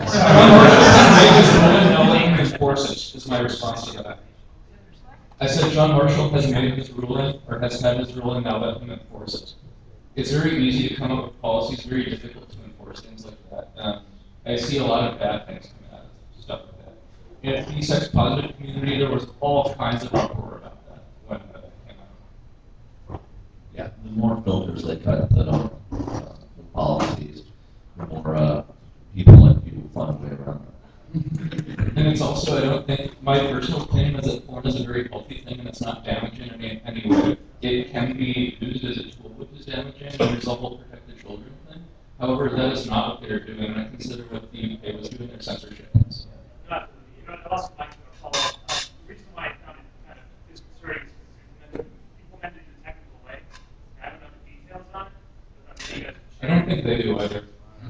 His forces is my response to that. I said John Marshall has made his ruling, or has had his ruling, now let him enforce it. It's very easy to come up with policies, very difficult to enforce things like that. Um, I see a lot of bad things come out of stuff like that. In the sex positive community, there was all kinds of uproar about that when that came out. Yeah, the more filters they try to put on uh, the policies, the more uh, people like you will find a way around that. And it's also, I don't think, my personal opinion is that porn is a very healthy thing and it's not damaging in any, any way. It can be used as a tool which is damaging, and there's a whole protect the children thing. However, that is not what they're doing, and I consider what the U K was doing their censorship. So. Uh, you know, I'd also like to follow up. Uh, the reason why I found it kind of disconcerting is because people meant it in a technical way. I don't know the details on it, but I'm sure you guys I don't think they do either.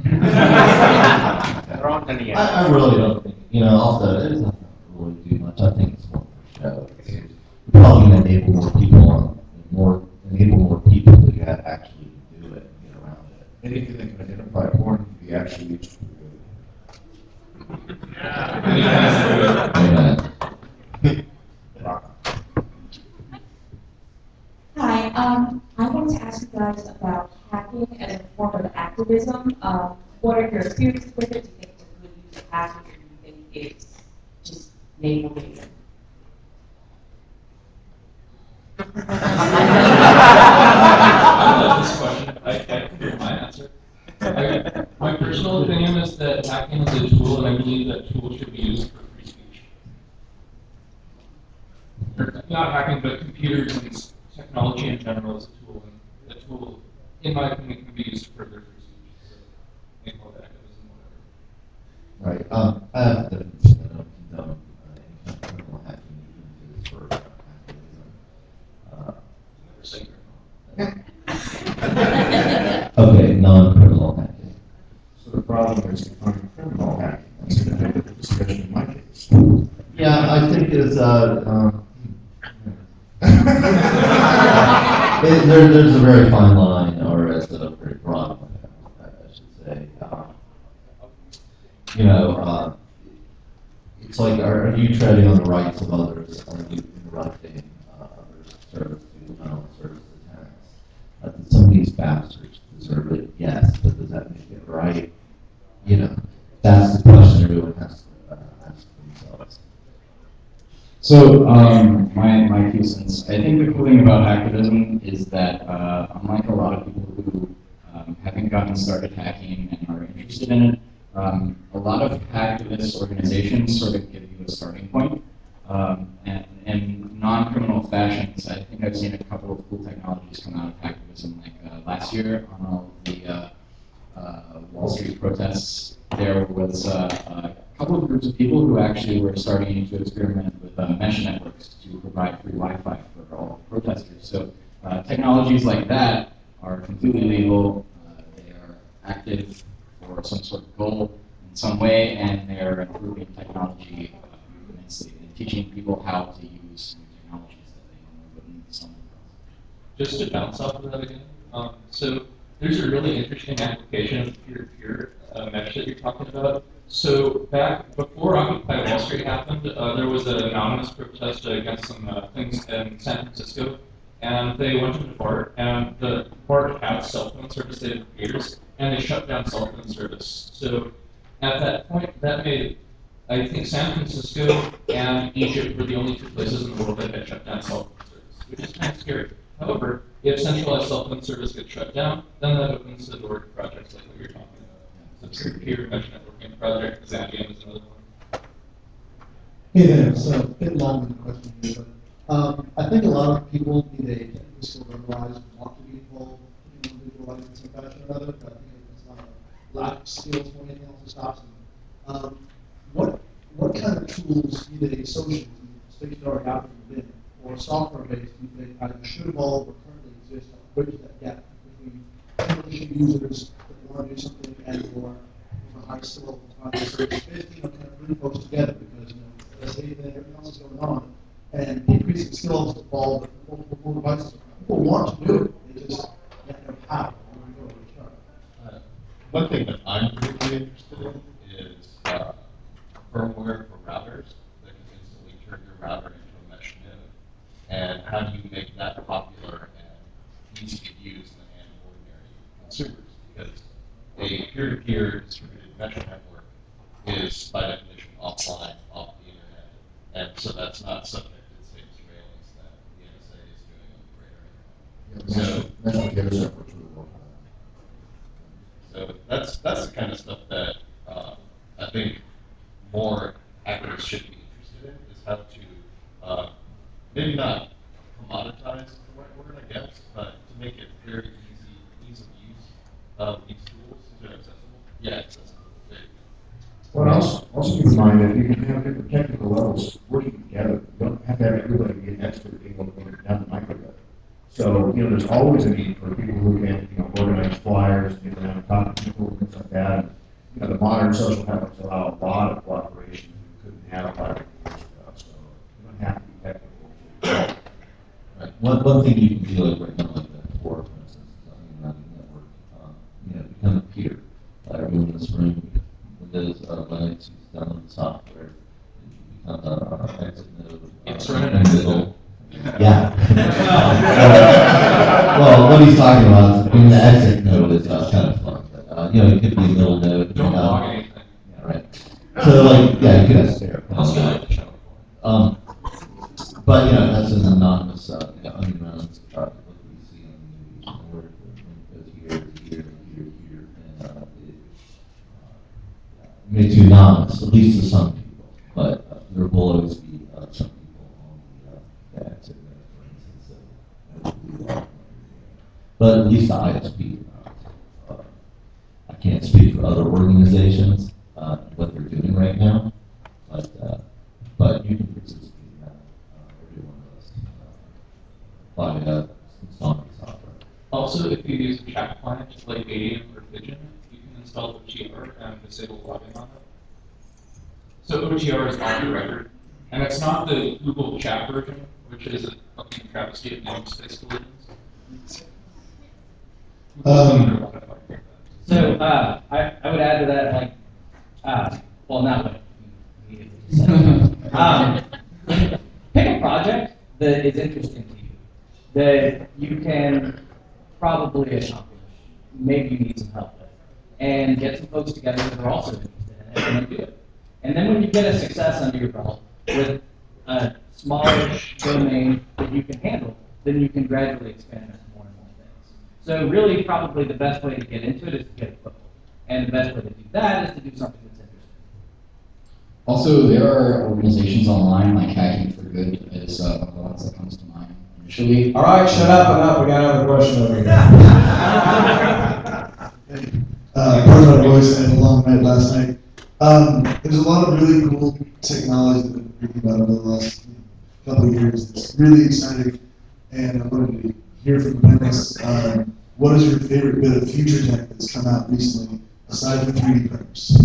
I, I really don't think, you know, also, it doesn't really do much. I think it's more for show. It's probably going to enable more people on, more, enable more people to get actually do it and get around it. Anything that can identify porn can be actually used for good. Amen. Hi, um, I wanted to ask you guys about hacking as a form of activism. Um, what are your experiences with it? Do you think it's a good use of hacking, or do you think it's just navel-gazing? I love this question. I, I can give my answer. I, my personal opinion is that hacking is a tool, and I believe that tool should be used for free speech. Or not hacking, but computers and technology in general is a tool, and a tool, in my opinion, can be used for their free speech. So they call that activism, whatever. Right. Um, I have to I don't condone uh, any kind of criminal hacking, even if it is for uh, activism. Uh, Never say okay, non-criminal hacking. So the problem is defining criminal hacking. That's going to make the discussion in my case. Yeah, I think is uh, um, it, there, there's a very fine line, or as a very broad line, I, I should say. Um, you know, uh, it's like, are, are you treading on the rights of others? Are you interrupting uh, others' service to mental service attacks? Uh, some of these bastards deserve it, yes, but does that make it right? You know, that's the question everyone has to uh, ask themselves. So, um, my, my two cents. I think the cool thing about activism is that, uh, unlike a lot of people who um, haven't gotten started hacking and are interested in it, um, a lot of hacktivist organizations sort of give you a starting point. Um, and in non-criminal fashions, I think I've seen a couple of cool technologies come out of hacktivism. Like uh, last year on all of the uh, uh, Wall Street protests, there was uh, a couple of groups of people who actually were starting to experiment with uh, mesh networks to provide free Wi-Fi for all protesters. So uh, technologies like that are completely legal. Uh, they are active for some sort of goal in some way, and they're improving technology uh, immensely and teaching people how to use new technologies that they normally wouldn't stumble across. Just to bounce off of that again, um, so there's a really interesting application of peer-to-peer uh, mesh that you're talking about. So back before Occupy Wall Street happened, uh, there was an anonymous protest against some uh, things in San Francisco, and they went into BART, and the BART had cell phone service they had for years, and they shut down cell phone service. So at that point, that made, I think San Francisco and Egypt were the only two places in the world that had shut down cell phone service, which is kind of scary. However, if centralized cell phone service gets shut down, then that opens the door to projects like what you're talking about. The peer-to-peer mesh networking project, Zambian is another one. Hey there, so a bit long with the question here, but um, I think a lot of people, be they technically skilled or otherwise, want to be involved in individual life in some fashion or another, but I think it's not a lack of skills or anything else that stops them. Um, what what kind of tools, be they social, space already out within, or software-based, do you think either should evolve or currently exist to bridge that gap between English users that want to do something and or high skill, uh, so it's basically, you know, kind of bring folks together because, you know, as anything, everyone on and increasing skills to fall multiple more devices. People want to do it, they just don't know how. Uh, One thing that I'm particularly interested in is uh, firmware for routers that can instantly turn your router into a mesh node. And how do you make that popular and easy to use in the hand of ordinary consumers? Because a peer-to-peer distributed mesh network is by definition offline, off the internet, and so that's not subject to the same surveillance that the N S A is doing on the radar. That's what the other efforts really work on. So that's that's the kind of stuff that uh, I think more hackers should be interested in, is how to uh, maybe not commoditize is the right word, I guess, but to make it very easy, ease of use of these tools. Is it accessible? Yeah, accessible. There you go. Well, also, also keep in mind that you can have different technical levels working together. You don't have to have everybody be an expert being able to go down the microwave. So, you know, there's always a need for people who can, you know, organize flyers, get around and talk to people, and things like that. And, you know, the modern social networks allow a lot of cooperation you couldn't have five years ago. So you don't have to be technical. Right. One, one thing you can do like right now, like that for, for instance, is on the network, um, you know, become a peer. Uh, everyone in this room, Windows, uh, Linux, you download the software, you become a, a exit node. It's uh, right. in the middle. Yeah. uh, well, what he's talking about is being the exit node is uh, kind of fun, but uh, you know, it could be a middle node. Don't you know. log anything. Yeah, right. So like, yeah, you could have spare. Um, but you know, that's an anonymous, uh, you know, underground chart. What we see on the news, where it goes here, here, here, here, and uh, it uh, makes you anonymous, at least to some people. But uh, there will always be uh, some people on the, uh, the exit node, for instance, that that will do. But at least the I S P, uh, uh, I can't speak for other organizations, uh, what they're doing right now, but, uh, but you can participate in that, uh, every one of us, uh, by, uh, installing software. Also, if you use a chat client like Adium or Pigeon, you can install O T R and disable logging on it. So O T R is on the record, and it's not the Google chat version, which is a fucking travesty of namespace collisions. Um, So, uh, I, I would add to that, like, uh, well, not what you needed to say. Um, pick a project that is interesting to you, that you can probably accomplish, maybe you need some help with, and get some folks together that are also interested in it and do it. And then when you get a success under your belt with a smallish domain that you can handle, then you can gradually expand that to more and more things. So really, probably the best way to get into it is to get a foothold. And the best way to do that is to do something that's interesting. Also, there are organizations online like Hacking for Good is uh, one of the ones that comes to mind initially. All right, shut up enough. We got another question over here. Uh, part of my voice, I had a long night last night. Um, there's a lot of really cool technology that we've been reading about over the last couple of years. It's really exciting, and I wanted to hear from the panelists. Um, what is your favorite bit of future tech that's come out recently, aside from three D printers?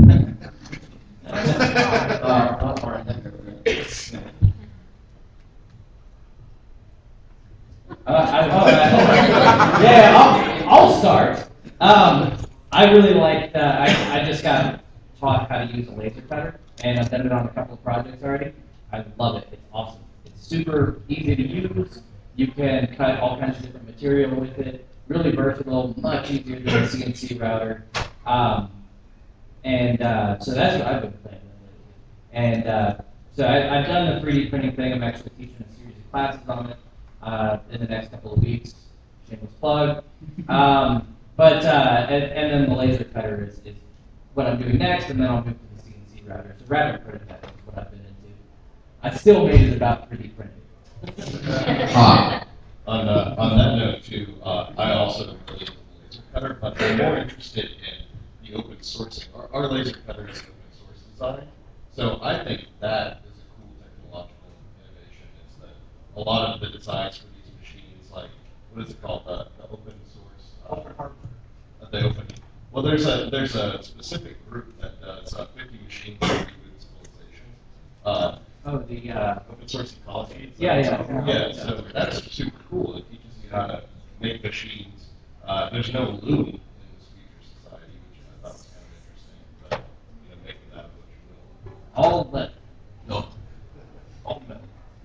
Uh, I, oh, uh, yeah, I'll, I'll start. Um, I really like, uh, I, I just got taught how to use a laser cutter, and I've done it on a couple of projects already. I love it. It's awesome. It's super easy to use. You can cut all kinds of different material with it. Really versatile, much easier than a C N C router. Um, and uh, so that's what I've been playing with lately. And uh, so I, I've done the three D printing thing. I'm actually teaching a series of classes on it uh, in the next couple of weeks. Shameless plug. Um, but uh, and, and then the laser cutter is, is what I'm doing next, and then I'll move to the C N C router. So rapid prototyping is what I've been into. I still made it about three D printing. Ah. On, uh, on that note, too, uh, I also really love the laser cutter, but I'm more interested in the open sourcing. Our, our laser cutter is open source design, so I think that is a cool technological innovation. Is that a lot of the designs for these machines, like what is it called, the, the open source, uh, open hardware, uh, the open. Well, there's a there's a specific group that does uh, fifty machines for reboot civilization. Uh, Oh, the, uh, Open source ecology. Yeah, yeah. Yeah, so that's super cool. It teaches you how to make machines. Uh, there's no loom in this future society, which I thought was kind of interesting, but, you know, make with that what you will. all that. No. All metal.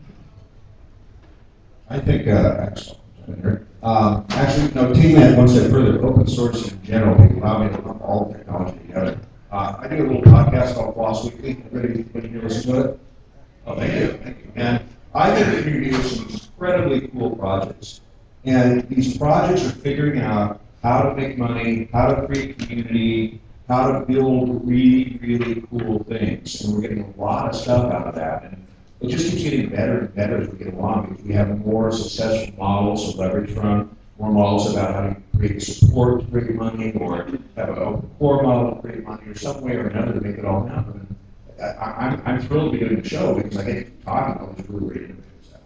I think, uh, excellent. Um, actually, no, taking that one step further, open source in general, they allow me to lump all technology together. Uh, I do a little podcast called Floss Weekly. Everybody, everybody here listen to it? Oh, thank you, thank you. And I get to interview some incredibly cool projects. And these projects are figuring out how to make money, how to create community, how to build really, really cool things. And we're getting a lot of stuff out of that. And it just keeps getting better and better as we get along because we have more successful models to leverage from, more models about how to create support to create money, or have an open core model to create money, or some way or another to make it all happen. I, I, I'm, I'm thrilled to be doing the show because I get to keep talking about these really great individuals that way.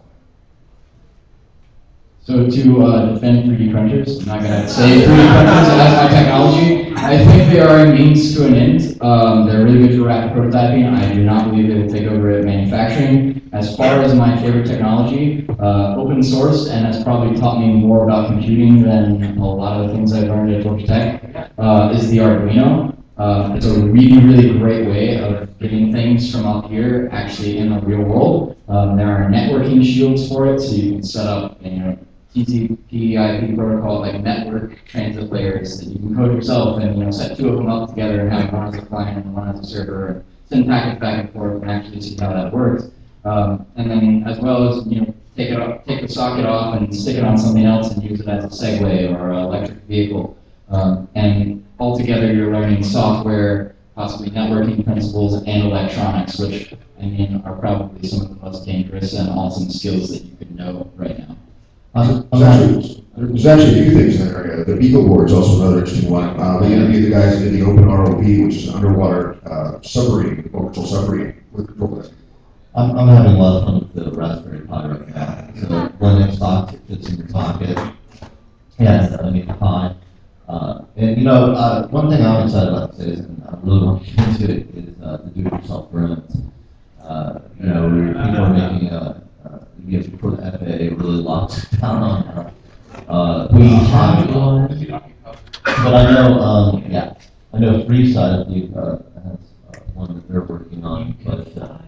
So to uh, defend three D printers, I'm not gonna say three D printers as my technology. I think they are a means to an end. Um, they're really good for rapid prototyping. I do not believe they will take over at manufacturing. As far as my favorite technology, uh, open source, and has probably taught me more about computing than a lot of the things I've learned at Georgia Tech, uh, is the Arduino. Uh, it's a really, really great way of getting things from up here actually in the real world. Um, there are networking shields for it, so you can set up, you know, T C P I P protocol, like network transit layers that you can code yourself and, you know, set two of them up together and have one as a client and one as a server, and send packets back and forth and actually see how that works. Um, and then as well as, you know, take it off, take the socket off and stick it on something else and use it as a Segway or an electric vehicle. Um, and altogether you're learning software, possibly networking principles, and electronics, which, I mean, are probably some of the most dangerous and awesome skills that you could know right now. Um, there's, actually, there's actually a few things in that area. The Beagle board is also another interesting one. Uh, they interviewed the guys that did the Open R O V, which is an underwater uh, submarine, orbital submarine with control desk. I'm, I'm having a lot of fun with the Raspberry Pi right now. So Linux box, it fits in your pocket. Yeah, I mean, Pi. Uh, and you know, uh, one thing I'm excited about to say is, and I really want to get into it, is uh, the do-it-yourself drones. Uh, you know, people are making a, uh, you know, before the F A A really locks down on uh, uh, we have one, but I know, um, yeah, I know Freeside, I believe, uh, has uh, one that they're working on, but uh,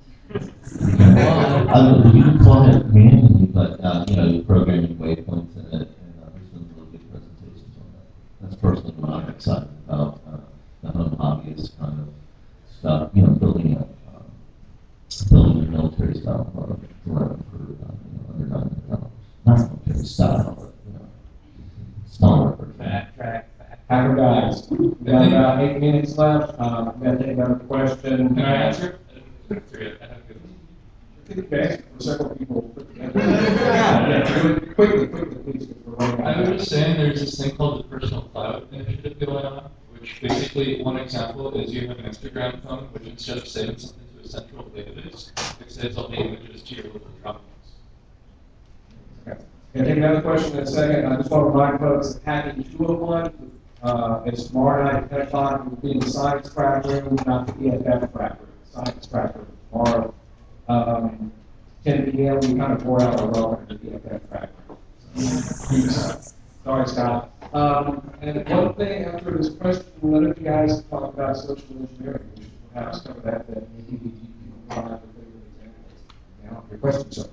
I mean, you can fly it manually, but uh, you know, you're programming waypoints in it, and uh, there's been really good presentations on that. That's personally what I'm excited about. Uh, the home hobby is kind of stuff, you know, building a um, building a military style product drone for uh, you know, under nine hundred dollars. Not military style, but you know, smaller. Backtrack, back. Hacker guys, we got about eight minutes left. Um, I'm gonna take another question. Can I answer? I have a good Okay, for several people. Yeah, yeah, quickly, quickly, please. I was just saying there's this thing called the Personal Cloud Initiative going on, which basically, one example is you have an Instagram phone, which instead of saving something to a central database, it saves all the images to your local Dropbox. Okay. Gonna take another question in a second. I just want to remind folks that Hacking two oh one uh, is tomorrow night at ten o'clock. It will be in the science crack room, not the E F F crack room. Science crack room tomorrow. Um, ten P M we kind of pour out our welcome to the E F F crack room. Sorry, Scott. Um, and one thing after this question, none of you guys talk about social engineering. We should perhaps cover that. That maybe you can provide your favorite examples. Now, your question, sir.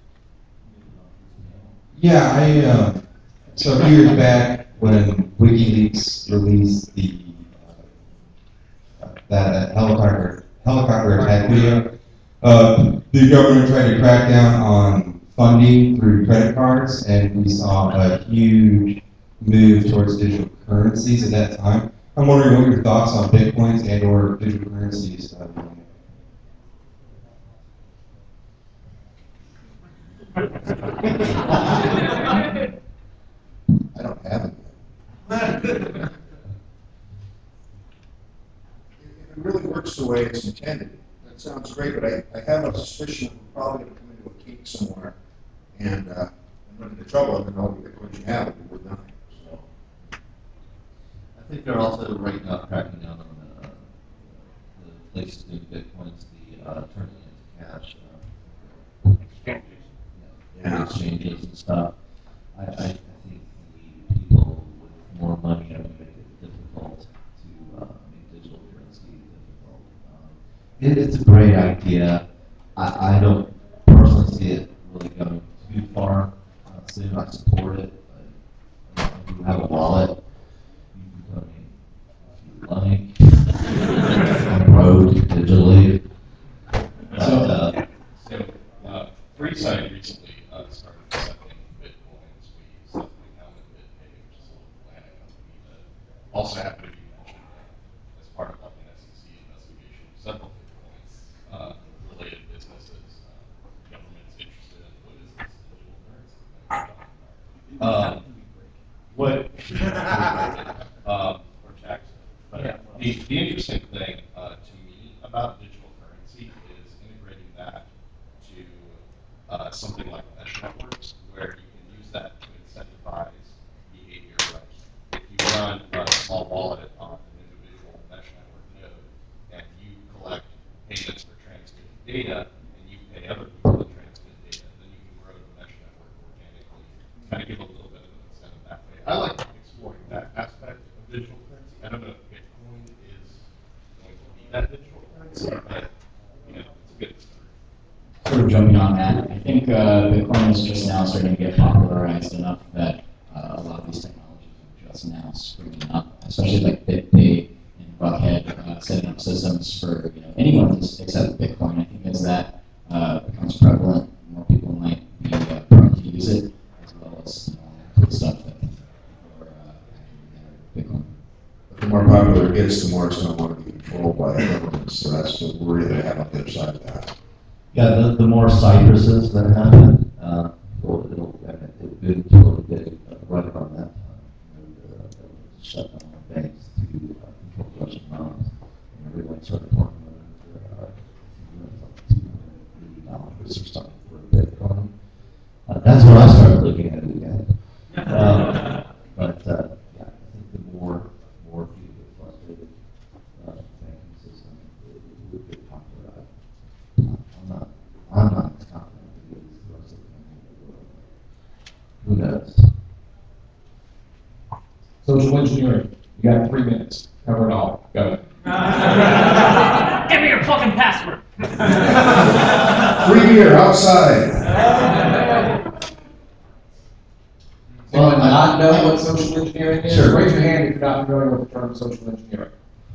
Yeah, I, uh, so a few years back, when WikiLeaks released the, uh, that helicopter, helicopter attack video, uh, the government tried to crack down on funding through credit cards, and we saw a huge move towards digital currencies at that time. I'm wondering what your thoughts on Bitcoins and or digital currencies uh, I don't have it yet. If it really works the way it's intended, that sounds great, but I, I have a suspicion that we're probably going to come into a kink somewhere and, uh, and run into trouble, and then all the Bitcoins you have will be worth nothing. So. I think they're also right now cracking down on the, uh, the places in Bitcoins, the uh, turning it into cash. and stuff. I, I, I think the people with more money are going to make it difficult to uh, make digital currency difficult. Um, it, it's a great idea. I, I don't personally see it really going too far. Uh, so I support it. But if you have a wallet, you can donate if you like, on the road digitally. But, uh, So, uh, Freeside recently uh, started accepting Bitcoins. We set up an account with BitPay, which is a local Atlanta company that also happened to be mentioned uh, as part of like an S E C investigation. Several Bitcoins uh, related businesses, uh, governments interested in what is this digital currency? Um, what? um, or tax. But Yeah. the, the interesting thing uh, to me about digital currency is integrating that to uh, something like mesh networks, where you can use that to incentivize behavior. Like if you run a small wallet on an individual mesh network node, and you collect payments for transmitting data, and you pay other people to transmit data, then you can grow the mesh network organically. Kind of give a little bit of an incentive that way. I like exploring that aspect of digital currency. I don't know if Bitcoin is going to be that digital currency, but you know, it's a good start. Sort of jumping on that, I think uh, Bitcoin is just now starting to get popularized enough that uh, a lot of these technologies are just now springing up, especially like BitPay and Buckhead uh, setting up systems for you know anyone to accept Bitcoin. I think as that uh, becomes prevalent, more people might be uh, prone to use it, as well as you know, cool stuff that people are uh, Bitcoin. The more popular it gets, the more it's going to want to be controlled by the government. So that's the worry they have on the other side of that. Yeah, the, the more Cypresses that happen, uh, it'll, it'll, it'll, it'll get uh, right around that time. And, uh, they'll shut down the banks to uh, control Russian loans. And everyone started pouring money into uh, like two hundred eighty dollars or something for a Bitcoin. Uh, that's when I started looking at it again. Um, but uh, yeah, I think the more more people get frustrated uh, with the banking system, it, it would get popularized. I'm not, I'm not as confident as the rest of the family. Who knows? Social engineering. You got three minutes. Cover it all. Go. Give me your fucking password. Free beer outside. Well, do not know what social engineering is? Sure. Raise your hand if you're not familiar with the term social engineering.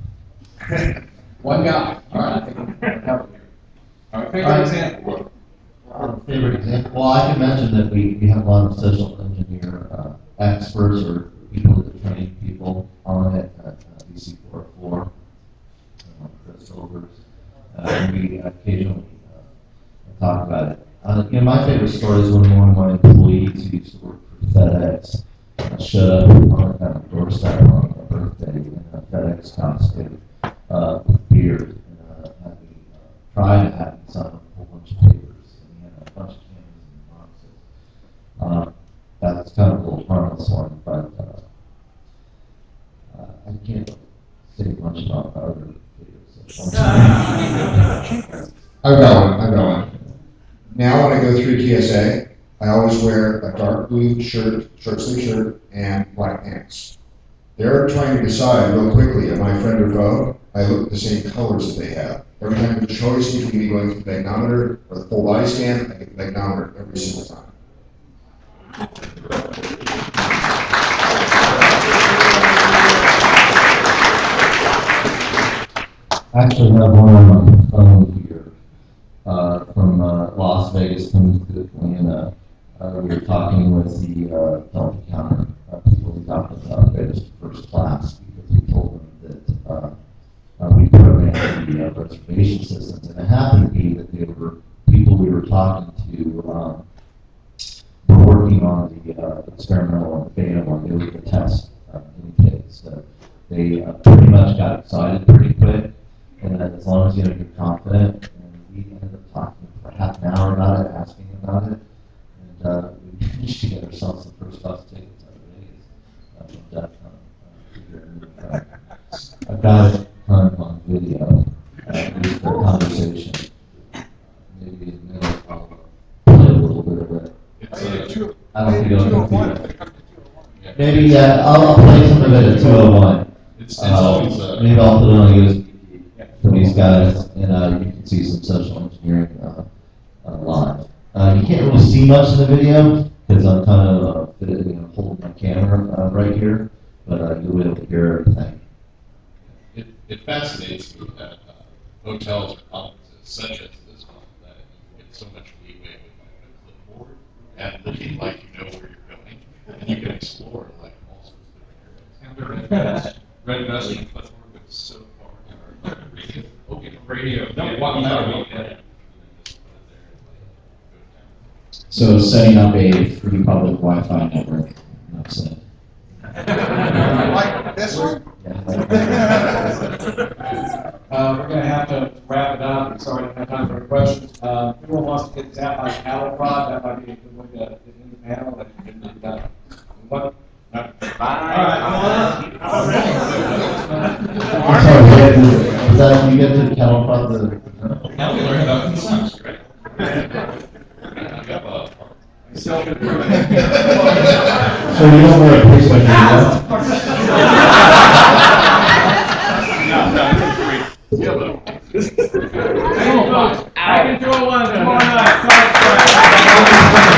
One guy. All right, I think we can help you. All right, favorite example. Our favorite example. Well, I can mention that we, we have a lot of social engineer uh, experts or people that train people on it at uh, B C four oh four, uh, Chris Silvers. Uh, and we occasionally uh, talk about it. Uh, you know, my favorite story is when one of my employees who used to work for FedEx uh, showed up on a doorstep on a birthday in a FedEx costume uh, with beard and uh, had me uh, try to have him sign a whole bunch of papers. And he had a bunch of cameras and boxes. Uh, that's kind of a little harmless one, but uh, uh, I can't say much about the other papers. I've got one, I've got one. Now when I go through T S A, I always wear a dark blue shirt, short sleeve shirt, and black pants. They're trying to decide real quickly, am I friend or foe? I look at the same colors that they have. Every time there's a choice between me going to the magnometer or the full body scan, I get the magnometer every single time. I actually have one on my phone here uh, from uh, Las Vegas coming to Atlanta. Uh, we were talking with the uh, Delta counter uh, people who got us out there as first class because we told them that uh, uh, we programmed the uh, reservation systems, and it happened to be that they were people we were talking to um, were working on the uh, experimental and beta one. They were the test uh, indicates. So they uh, pretty much got excited pretty quick. And then as long as you know you're confident, and we ended up talking for half an hour about it, asking about it, and uh, we managed to get ourselves the first class tickets out of Vegas. Uh, from that, uh, I've got it kind of on video, uh, at least the conversation. Maybe in a minute I'll play a little bit of it. It's, uh, I don't think it'll two oh compete. one. Maybe, yeah, I'll, I'll play some of it at two oh one. It's, it's always, uh. Maybe I'll put it on U S B for these guys, and, uh, you can see some social engineering, uh, uh, live. Uh, you can't really see much in the video, because I'm kind of, uh, you know, holding my camera, uh, right here, but, uh, you'll be able to hear everything. It, it fascinates me that uh, hotels or conferences such as this one, that you get so much leeway with like a clipboard and looking like you know where you're going, and you can explore like all sorts of different areas. And the red vest, red vest and clipboard was so far. Radio. Okay, radio. No, walking out of it. So setting up a free public Wi-Fi network, that's it. Like this one? Uh, we're gonna have to wrap it up, I'm sorry, I don't have time for questions. Uh, if anyone wants to get zapped by cattle prod, that might be a good way to get in the panel, and get it done. What? No. All right, come on up. I'm sorry, we had to- is that, you get to cattle prod the? Now we learned about consents, right? So, So you don't wear a place like that? No, no, yellow. I can throw one. Come on up.